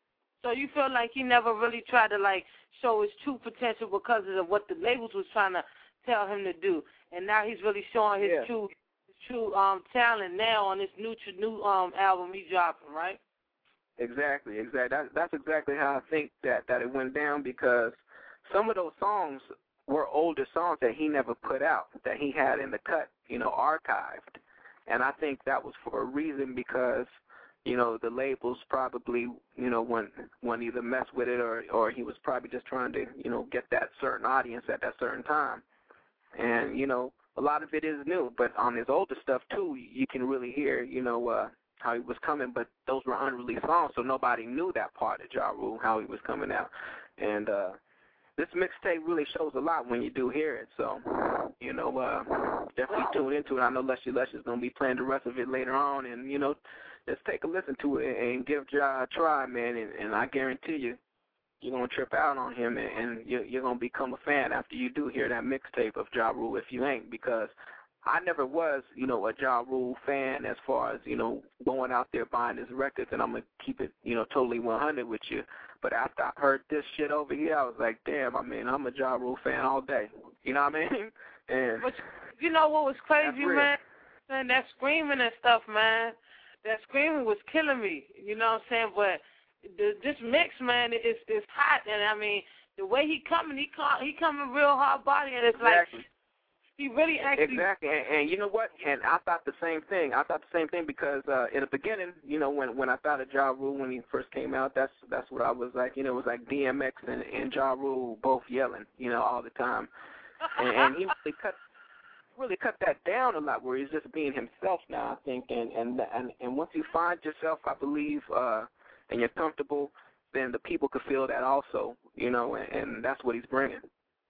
So you feel like he never really tried to like show his true potential because of what the labels was trying to tell him to do, and now he's really showing his Yeah. true his true um talent now on this new new um album he dropping, right? Exactly, exactly. That, that's exactly how I think that, that it went down, because some of those songs were older songs that he never put out, that he had in the cut, you know, archived. And I think that was for a reason, because, you know, the labels probably, you know, wouldn't, wouldn't either mess with it, or, or he was probably just trying to, you know, get that certain audience at that certain time. And, you know, a lot of it is new, but on his older stuff, too, you can really hear, you know, uh, how he was coming, but those were unreleased songs, so nobody knew that part of Ja Rule, how he was coming out. And uh, this mixtape really shows a lot when you do hear it, so, you know, uh, definitely tune into it. I know Lushy Lush is going to be playing the rest of it later on, and, you know, just take a listen to it and give Ja a try, man, and, and I guarantee you, you're going to trip out on him, and, and you're, you're going to become a fan after you do hear that mixtape of Ja Rule, if you ain't, because I never was, you know, a Ja Rule fan as far as, you know, going out there buying his records, and I'm going to keep it, you know, totally one hundred with you. But after I heard this shit over here, I was like, damn, I mean, I'm a Ja Rule fan all day. You know what I mean? And but you know what was crazy, man? Man, that screaming and stuff, man. That screaming was killing me. You know what I'm saying? But the, this mix, man, is is hot, and I mean, the way he coming, he come, he coming real hard body, and it's exactly. like. He really actually exactly, and, and you know what? And I thought the same thing. I thought the same thing because uh, in the beginning, you know, when when I thought of Ja Rule when he first came out, that's that's what I was like. You know, it was like D M X and, and Ja Rule both yelling, you know, all the time, and, and he really cut really cut that down a lot, where he's just being himself now, I think. And and and, and once you find yourself, I believe, uh, and you're comfortable, then the people could feel that also, you know, and, and that's what he's bringing.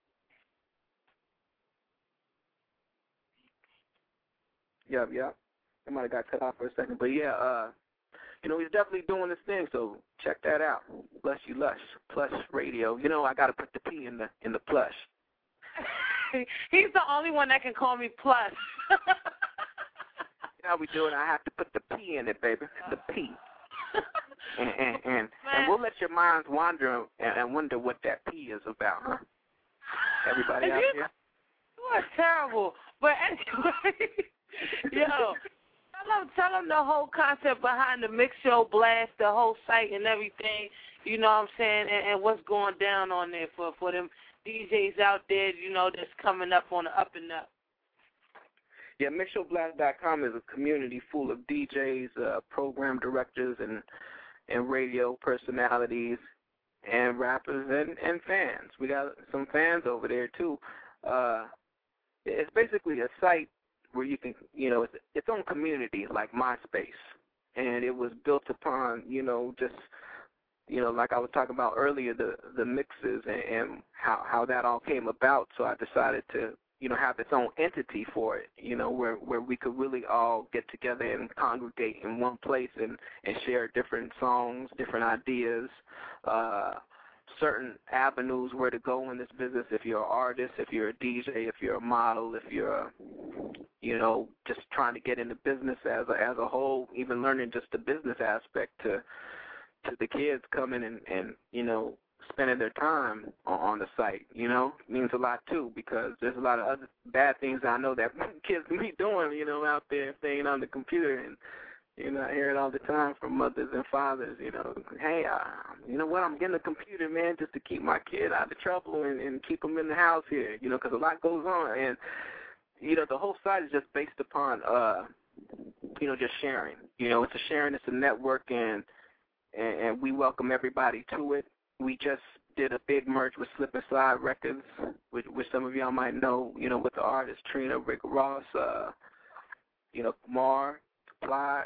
Yep, yep. I might have got cut off for a second. But, yeah, uh, you know, he's definitely doing this thing, so check that out. Lush You Lush, Plush Radio. You know, I got to put the P in the in the plush. He's the only one that can call me Plush. You know how we do it? I have to put the P in it, baby, the P. and, and, and, and we'll let your minds wander and, and wonder what that P is about, huh? Everybody out you, here? You are terrible. But anyway... Yo, tell them, tell them the whole concept behind the Mix Show Blast, the whole site and everything, you know what I'm saying, and, and what's going down on there for, for them D Js out there, you know, that's coming up on the up and up. Yeah, mix show blast dot com is a community full of D Js, uh, program directors, and and radio personalities, and rappers, and, and fans. We got some fans over there, too. Uh, it's basically a site where you can, you know, it's its own community, like MySpace. And it was built upon, you know, just, you know, like I was talking about earlier, the the mixes and, and how, how that all came about. So I decided to, you know, have its own entity for it, you know, where, where we could really all get together and congregate in one place and, and share different songs, different ideas, uh, certain avenues where to go in this business. If you're an artist, if you're a D J, if you're a model, if you're, a, you know, just trying to get into business as a, as a whole, even learning just the business aspect to to the kids coming and, and you know, spending their time on, on the site, you know, means a lot too, because there's a lot of other bad things I know that kids can be doing, you know, out there if they ain't on the computer. And you know, I hear it all the time from mothers and fathers, you know, hey, uh, you know what, I'm getting a computer, man, just to keep my kid out of trouble and, and keep them in the house here, you know, because a lot goes on. And, you know, the whole site is just based upon, uh, you know, just sharing. You know, it's a sharing, it's a network, and, and, and we welcome everybody to it. We just did a big merge with Slip and Slide Records, which, which some of y'all might know, you know, with the artists Trina, Rick Ross, uh, you know, Mar, Plies.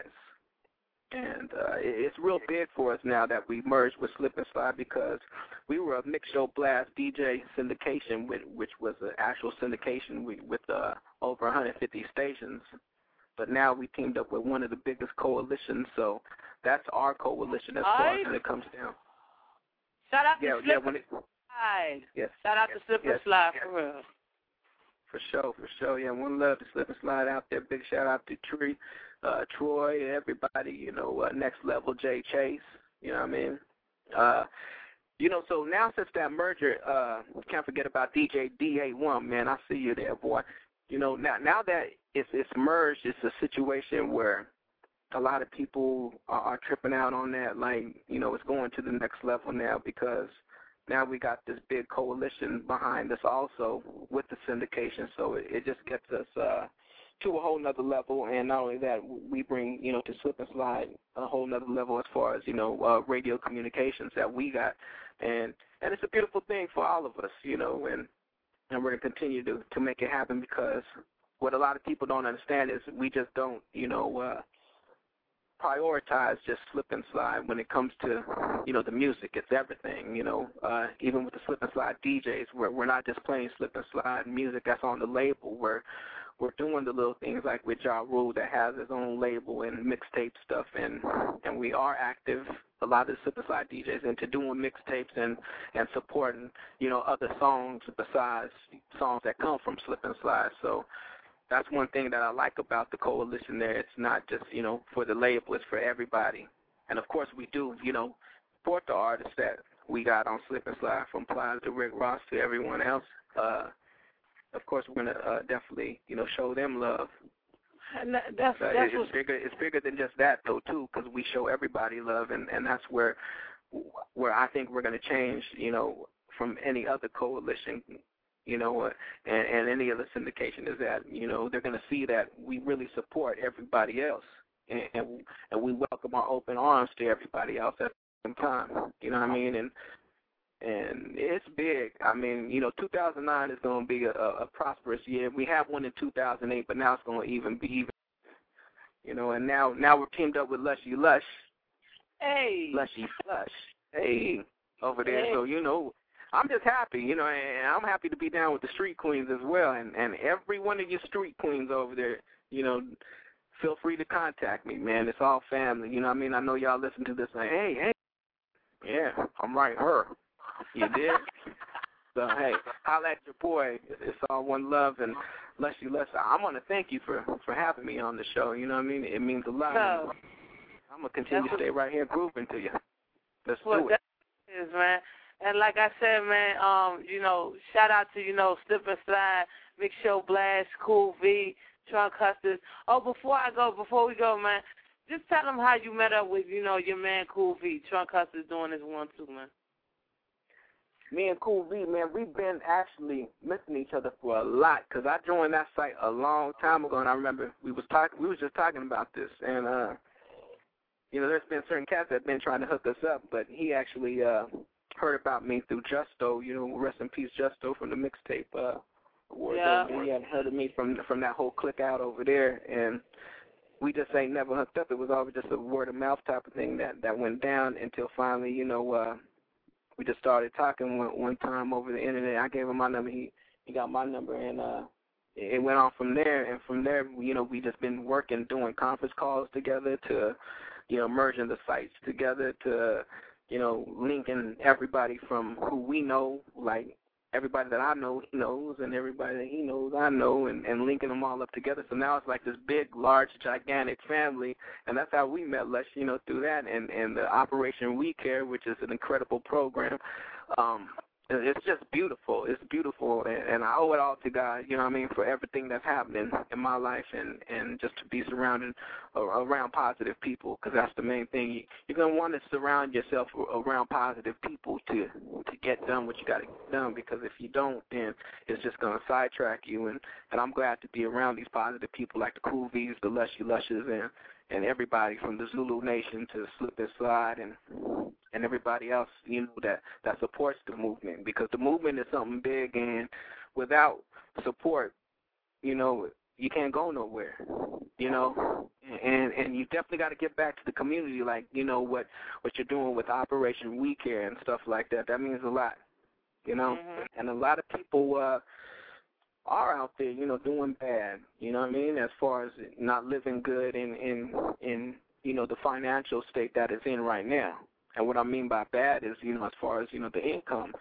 And uh, it's real big for us now that we merged with Slip and Slide, because we were a Mix Show Blast D J syndication, with, which was an actual syndication with, with uh, over one hundred fifty stations. But now we teamed up with one of the biggest coalitions, so that's our coalition as far as when it comes down. Shout out yeah, to Slip yeah, when it, Slide. Yes. Shout out to Slip and yes. Slide yes. for real. For sure, for sure. Yeah, one love to Slip and Slide out there. Big shout out to Tree, uh, Troy, everybody, you know, uh, Next Level, Jay Chase, you know what I mean? Uh, you know, so now since that merger, uh, can't forget about D J D A one, man. I see you there, boy. You know, now now that it's, it's merged, it's a situation where a lot of people are, are tripping out on that, like, you know, it's going to the next level now because now we got this big coalition behind us also with the syndication, so it, it just gets us uh, to a whole nother level, and not only that, we bring, you know, to Slip and Slide a whole nother level as far as, you know, uh, radio communications that we got, and and it's a beautiful thing for all of us, you know, and, and we're going to continue to, to make it happen because what a lot of people don't understand is we just don't, you know, uh, prioritize just Slip and Slide when it comes to, you know, the music. It's everything, you know. Uh, even with the Slip and Slide D Js, we're, we're not just playing Slip and Slide music that's on the label. We're, we're doing the little things like with Ja Rule that has his own label and mixtape stuff, and and we are active, a lot of the Slip and Slide D Js, into doing mixtapes and, and supporting, you know, other songs besides songs that come from Slip and Slide. So that's one thing that I like about the coalition there. It's not just, you know, for the label, it's for everybody. And, of course, we do, you know, support the artists that we got on Slip and Slide, from Plies to Rick Ross to everyone else. Uh, of course, we're going to uh, definitely, you know, show them love. And that, that's, uh, that's it's, what... bigger, it's bigger than just that, though, too, because we show everybody love, and, and that's where, where I think we're going to change, you know, from any other coalition, you know, and, and any other syndication, is that, you know, they're going to see that we really support everybody else, and, and and we welcome our open arms to everybody else at the same time. You know what I mean? And and it's big. I mean, you know, two thousand nine is going to be a, a prosperous year. We have one in two thousand eight, but now it's going to even be even. You know, and now now we're teamed up with Lushy Lush. Hey. Lushy Lush. Hey, over there. Hey. So, you know, I'm just happy, you know, and I'm happy to be down with the street queens as well. And, and every one of you street queens over there, you know, feel free to contact me, man. It's all family. You know what I mean? I know y'all listen to this like, hey, hey, yeah, I'm right, her. You did? So, hey, holla at your boy. It's all one love. And Lushy Lush, I want to thank you for, for having me on the show. You know what I mean? It means a lot. No. I'm going to continue to stay right here grooving to you. Let's well, do it. That is, man. And like I said, man, um, you know, shout out to, you know, Slip and Slide, Big Show Blast, Cool V, Trunk Hustlers. Oh, before I go, before we go, man, just tell them how you met up with, you know, your man Cool V, Trunk Hustlers, doing this one too, man. Me and Cool V, man, we've been actually missing each other for a lot, because I joined that site a long time ago, and I remember we was talking, we was just talking about this, and uh, you know, there's been certain cats that have been trying to hook us up, but he actually uh. heard about me through Justo, you know, rest in peace Justo from the mixtape uh award. Yeah. He had heard of me from from that whole clique out over there, and we just ain't never hooked up. It was always just a word of mouth type of thing that that went down until finally, you know, uh we just started talking one, one time over the internet. I gave him my number, he he got my number, and uh it went on from there. And from there, you know, we just been working, doing conference calls together, to, you know, merging the sites together, to, you know, linking everybody from who we know, like everybody that I know he knows, and everybody that he knows I know, and, and linking them all up together. So now it's like this big, large, gigantic family, and that's how we met, Lush, you know, through that, and, and the Operation We Care, which is an incredible program. Um, it's just beautiful. It's beautiful, and, and I owe it all to God, you know what I mean, for everything that's happening in my life, and, and just to be surrounded around positive people, because that's the main thing. You're going to want to surround yourself around positive people to to get done what you got to get done, because if you don't, then it's just going to sidetrack you, and, and I'm glad to be around these positive people like the Cool V's, the Lushy Lushes, and and everybody from the Zulu Nation to Slip and Slide, and and everybody else, you know, that, that supports the movement, because the movement is something big, and without support, you know, you can't go nowhere, you know, and and you definitely got to get back to the community, like, you know, what, what you're doing with Operation We Care and stuff like that. That means a lot, you know, mm-hmm. and a lot of people uh, are out there, you know, doing bad, you know what I mean, as far as not living good in, in, in you know, the financial state that it's in right now. And what I mean by bad is, you know, as far as, you know, the income,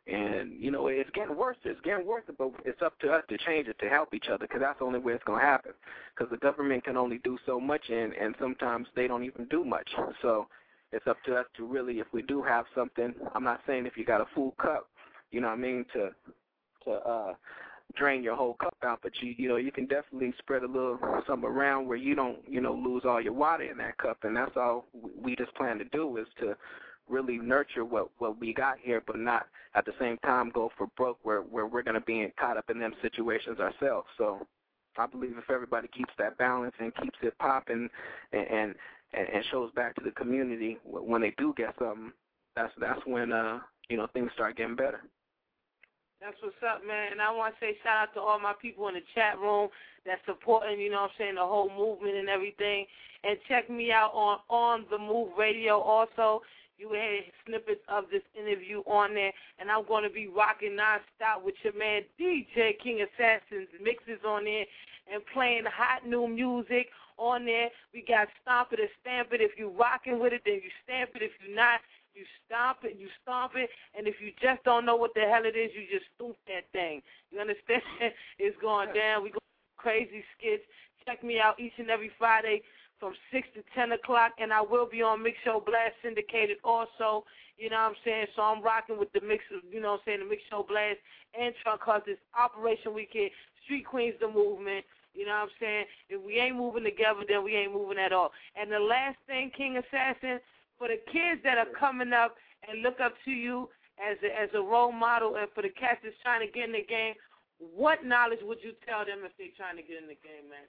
And, you know, it's getting worse. It's getting worse, but it's up to us to change it, to help each other, because that's the only way it's going to happen. Because the government can only do so much, and, and sometimes they don't even do much. So it's up to us to really, if we do have something, I'm not saying if you got a full cup, you know what I mean, to to uh, drain your whole cup out, but you you know, you can definitely spread a little something around where you don't, you know, lose all your water in that cup. And that's all we just plan to do, is to really nurture what, what we got here, but not at the same time go for broke where, where we're going to be caught up in them situations ourselves. So I believe if everybody keeps that balance and keeps it popping and, and, and shows back to the community when they do get something, that's that's when, uh, you know, things start getting better. That's what's up, man. And I want to say shout out to all my people in the chat room that's supporting, you know what I'm saying, the whole movement and everything. And check me out on On The Move Radio also. You had snippets of this interview on there, and I'm going to be rocking nonstop with your man D J King Assassin's mixes on there and playing hot new music on there. We got Stomp It and Stamp It. If you rocking with it, then you stamp it. If you're not, you stomp it, you stomp it. And if you just don't know what the hell it is, you just stoop that thing. You understand? It's going down. We go crazy skits. Check me out each and every Friday from six to ten o'clock, and I will be on Mix Show Blast syndicated also, you know what I'm saying? So I'm rocking with the Mix, you know what I'm saying, the Mix Show Blast and Trunk Hustlers, Operation Weekend, Street Queens the Movement, you know what I'm saying? If we ain't moving together, then we ain't moving at all. And the last thing, King Assassin, for the kids that are coming up and look up to you as a, as a role model, and for the cats that's trying to get in the game, what knowledge would you tell them if they're trying to get in the game, man?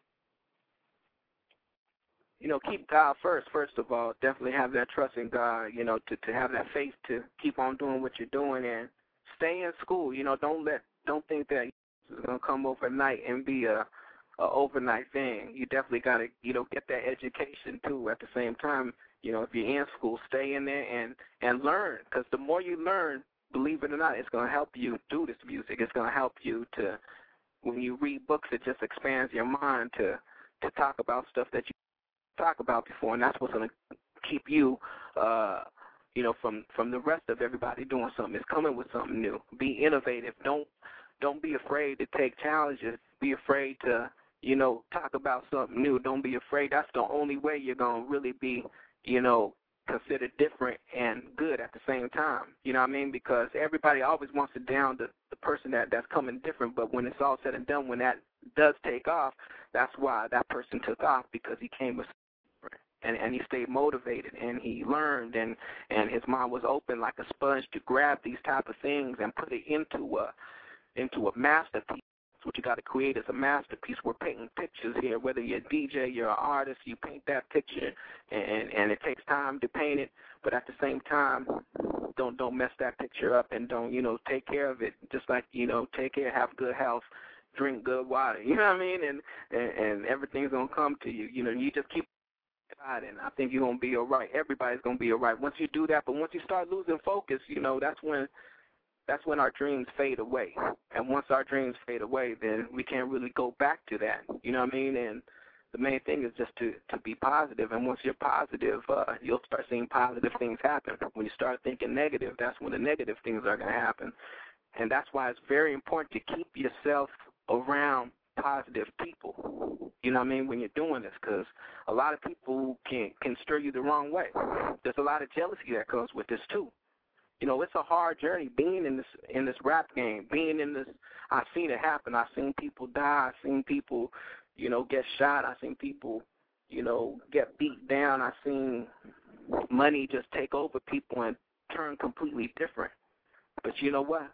You know, keep God first, first of all. Definitely have that trust in God, you know, to, to have that faith to keep on doing what you're doing, and stay in school. You know, don't let, don't think that it's going to come overnight and be a, a overnight thing. You definitely got to, you know, get that education, too, at the same time. You know, if you're in school, stay in there and, and learn, because the more you learn, believe it or not, it's going to help you do this music. It's going to help you to, when you read books, it just expands your mind to, to talk about stuff that you talk about before, and that's what's going to keep you, uh, you know, from, from the rest of everybody doing something. It's coming with something new. Be innovative. Don't don't be afraid to take challenges. Be afraid to, you know, talk about something new. Don't be afraid. That's the only way you're going to really be, you know, considered different and good at the same time. You know what I mean? Because everybody always wants to down the, the person that, that's coming different, but when it's all said and done, when that does take off, that's why that person took off, because he came with And, and he stayed motivated, and he learned, and, and his mind was open like a sponge to grab these type of things and put it into a into a masterpiece. That's what you got to create is a masterpiece. We're painting pictures here. Whether you're a D J, you're an artist, you paint that picture, and, and it takes time to paint it. But at the same time, don't don't mess that picture up, and don't, you know, take care of it. Just like, you know, take care, have good health, drink good water. You know what I mean? And and, and everything's gonna come to you. You know, you just keep. And I think you're going to be all right. Everybody's going to be all right once you do that. But once you start losing focus, you know, that's when that's when our dreams fade away. And once our dreams fade away, then we can't really go back to that. You know what I mean? And the main thing is just to, to be positive. And once you're positive, uh, you'll start seeing positive things happen. When you start thinking negative, that's when the negative things are going to happen. And that's why it's very important to keep yourself around positive people, you know what I mean, when you're doing this, because a lot of people can can steer you the wrong way. There's a lot of jealousy that comes with this too. You know, it's a hard journey being in this in this rap game, being in this. I've seen it happen. I've seen people die. I've seen people, you know, get shot. I've seen people, you know, get beat down. I've seen money just take over people and turn completely different. But you know what?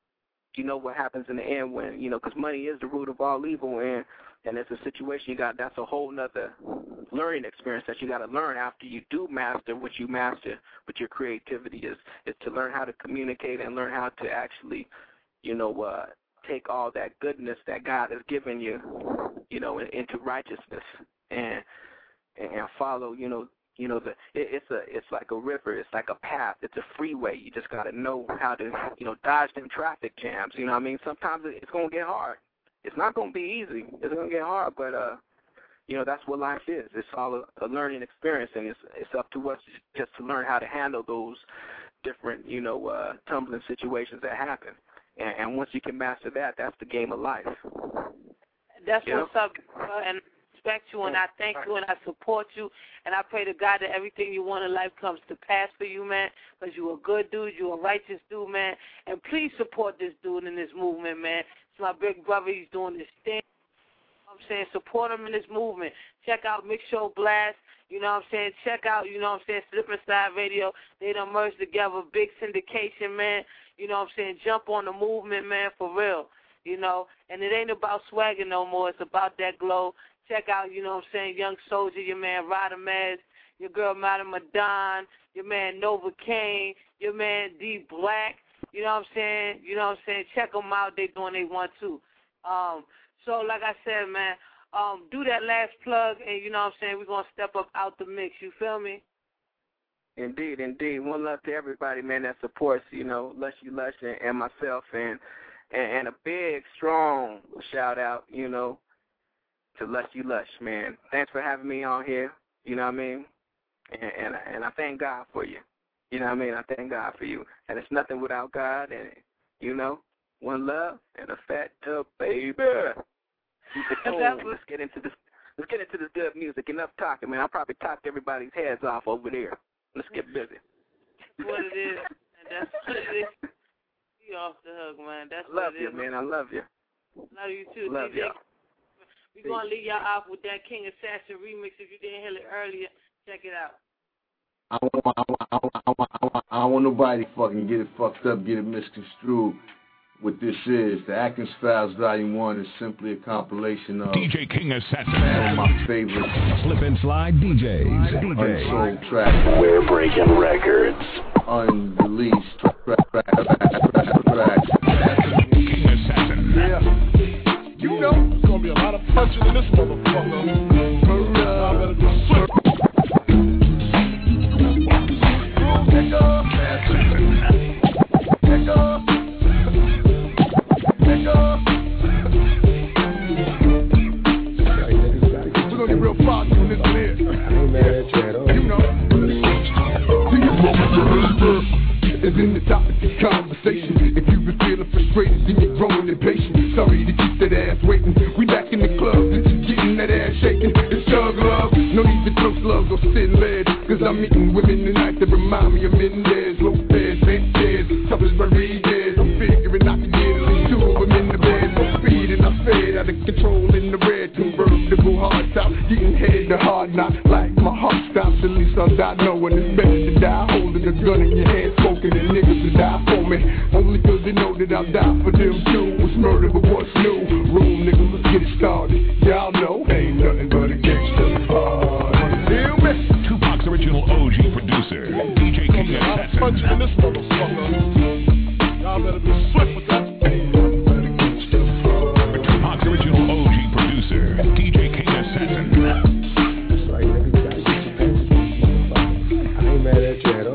You know what happens in the end when, you know, because money is the root of all evil, and, and it's a situation you got, that's a whole nother learning experience that you got to learn after you do master what you master with your creativity, is, is to learn how to communicate and learn how to actually, you know, uh, take all that goodness that God has given you, you know, into righteousness and and follow, you know, You know, the it, it's a it's like a river. It's like a path. It's a freeway. You just got to know how to, you know, dodge them traffic jams. You know what I mean? Sometimes it's going to get hard. It's not going to be easy. It's going to get hard, but, uh, you know, that's what life is. It's all a, a learning experience, and it's it's up to us just to learn how to handle those different, you know, uh, tumbling situations that happen. And, and once you can master that, that's the game of life. That's you what's know? up, bro. And I respect you, and I thank you, and I support you, and I pray to God that everything you want in life comes to pass for you, man, because you're a good dude, you're a righteous dude, man, and please support this dude in this movement, man. It's my big brother. He's doing this thing. I'm saying support him in this movement. Check out Mix Show Blast. You know what I'm saying? Check out, you know what I'm saying, Slip and Slide Radio. They done merged together. Big syndication, man. You know what I'm saying? Jump on the movement, man, for real. You know, and it ain't about swagging no more. It's about that glow. Check out, you know what I'm saying, Young Soldier, your man Ryder Maz, your girl Madam Madon, your man Nova Kane, your man D Black. You know what I'm saying? You know what I'm saying? Check them out. They doing they want to. Um, so, like I said, man, um, do that last plug, and you know what I'm saying, we're going to step up out the mix. You feel me? Indeed, indeed. One love to everybody, man, that supports, you know, Lush You Lush and, and myself. And, and and a big, strong shout-out, you know, to Lush You Lush, man. Thanks for having me on here, you know what I mean? And, and, and I thank God for you. You know what I mean? I thank God for you. And it's nothing without God. And, you know, one love and a fat tub, baby. Keep it cool. Let's get into this. Let's get into this good music. Enough talking, man. I probably talked everybody's heads off over there. Let's get busy. What it is, and that's what it is. You off the hook, man. That's I love what it you, is. man. I love you. Love you too. Love D J, y'all. we're going to leave y'all off with that King Assassin remix. If you didn't hear it earlier, check it out. I don't want, I want, I want, I want, I don't want nobody fucking get it fucked up, get it misconstrued. What this is, the Atkins Files Volume One is simply a compilation of D J King Assassin, some of my favorite Slip and Slide D Js, unsold tracks. We're breaking records. Unreleased track, track, track, tracks. King Assassin. Yeah, you know, there's gonna be a lot of punching in this motherfucker. Murder. I better go swift. Nigga. Nigga. We're gonna get real foggy on this one here. I ain't mad at you at all. You know. Is in the topic of conversation. If you've been feeling frustrated, then you're growing impatient. Sorry to keep that ass waiting. We back in the club, this is getting that ass shaking. It's thug love, no need to throw slugs or sit lead. Cause I'm meeting women tonight that remind me of Mendez, Lopez, Sanchez, tough as Rodriguez. I'm figuring I can get at least two of them in the bed. No speed and I fed out of control in the red. Convertible hard top, getting head to hard knock. Like my heart stops, at least I'll die knowing it's better to die holding a gun in your hand, smoking. And niggas to die for me, only cause they know that I'll die for them too. What's murder but what's new? Room nigga, let's get it started. Y'all know, ain't nothing but a gangster party. Feel me? Tupac's original O G producer, D J King Assassin. Punching in this motherfucker. Y'all better be swift with that. Tupac's original O G producer, D J King Assassin. That's right, nigga, you gotta get your pants, motherfucker. I ain't mad at you at all.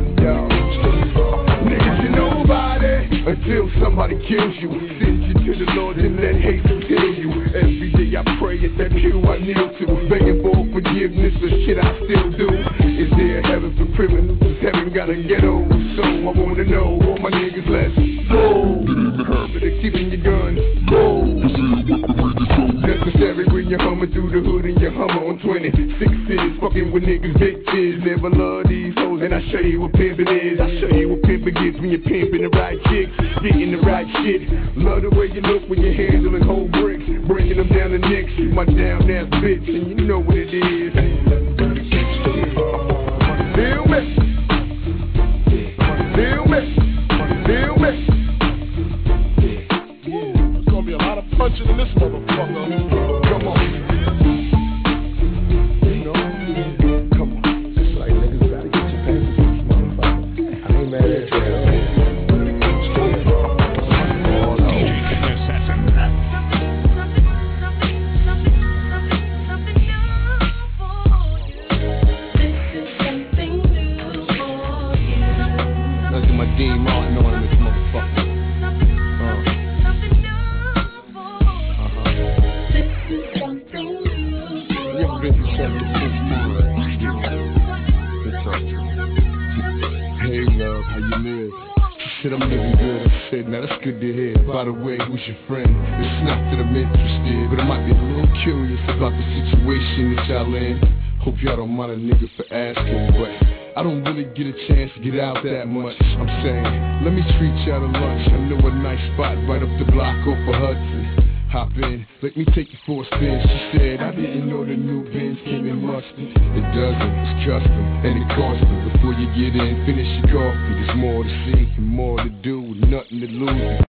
Until somebody kills you, send you to the Lord and let hate kill you. Every day I pray at that pew I kneel to, begging for forgiveness for shit I still do. Is there a heaven for criminals? Does heaven got a ghetto? So I wanna know, all my niggas, let's go. Better keeping your guns go. Necessary when you're humming through the hood and you're humming on twenty-sixes, fucking with niggas, bitches. Never love these hoes, and I show you what pimpin' is. I show you what pimpin' gets when you're pimpin' the right chicks, getting the right shit. Love the way you look when you're handling whole bricks, breaking them down the necks. You my down ass bitch, and you know what it is. Feel me? Feel me? Feel me? There's gonna be a lot of punching in this motherfucker. Come on. You know. Come on. That's right, niggas gotta get your pants, motherfucker. I ain't mad at you at all. Dean Martin on this motherfucker. Uh. Uh-huh. You ever been to seventy-six times? It's up. Hey, Hey love, how you live? She said I'm living good. I said, now that's good to hear. By the way, who's your friend? It's not that I'm interested, but I might be a little curious about the situation that y'all in. Hope y'all don't mind a nigga for asking, but I don't really get a chance to get out that much. I'm saying, let me treat y'all to lunch. I know a nice spot right up the block off of Hudson. Hop in, let me take you for a spin. She said, I didn't know the new Benz came in mustard. It doesn't, it's custom, and it costs them. Before you get in, finish your coffee. There's more to see and more to do, with nothing to lose.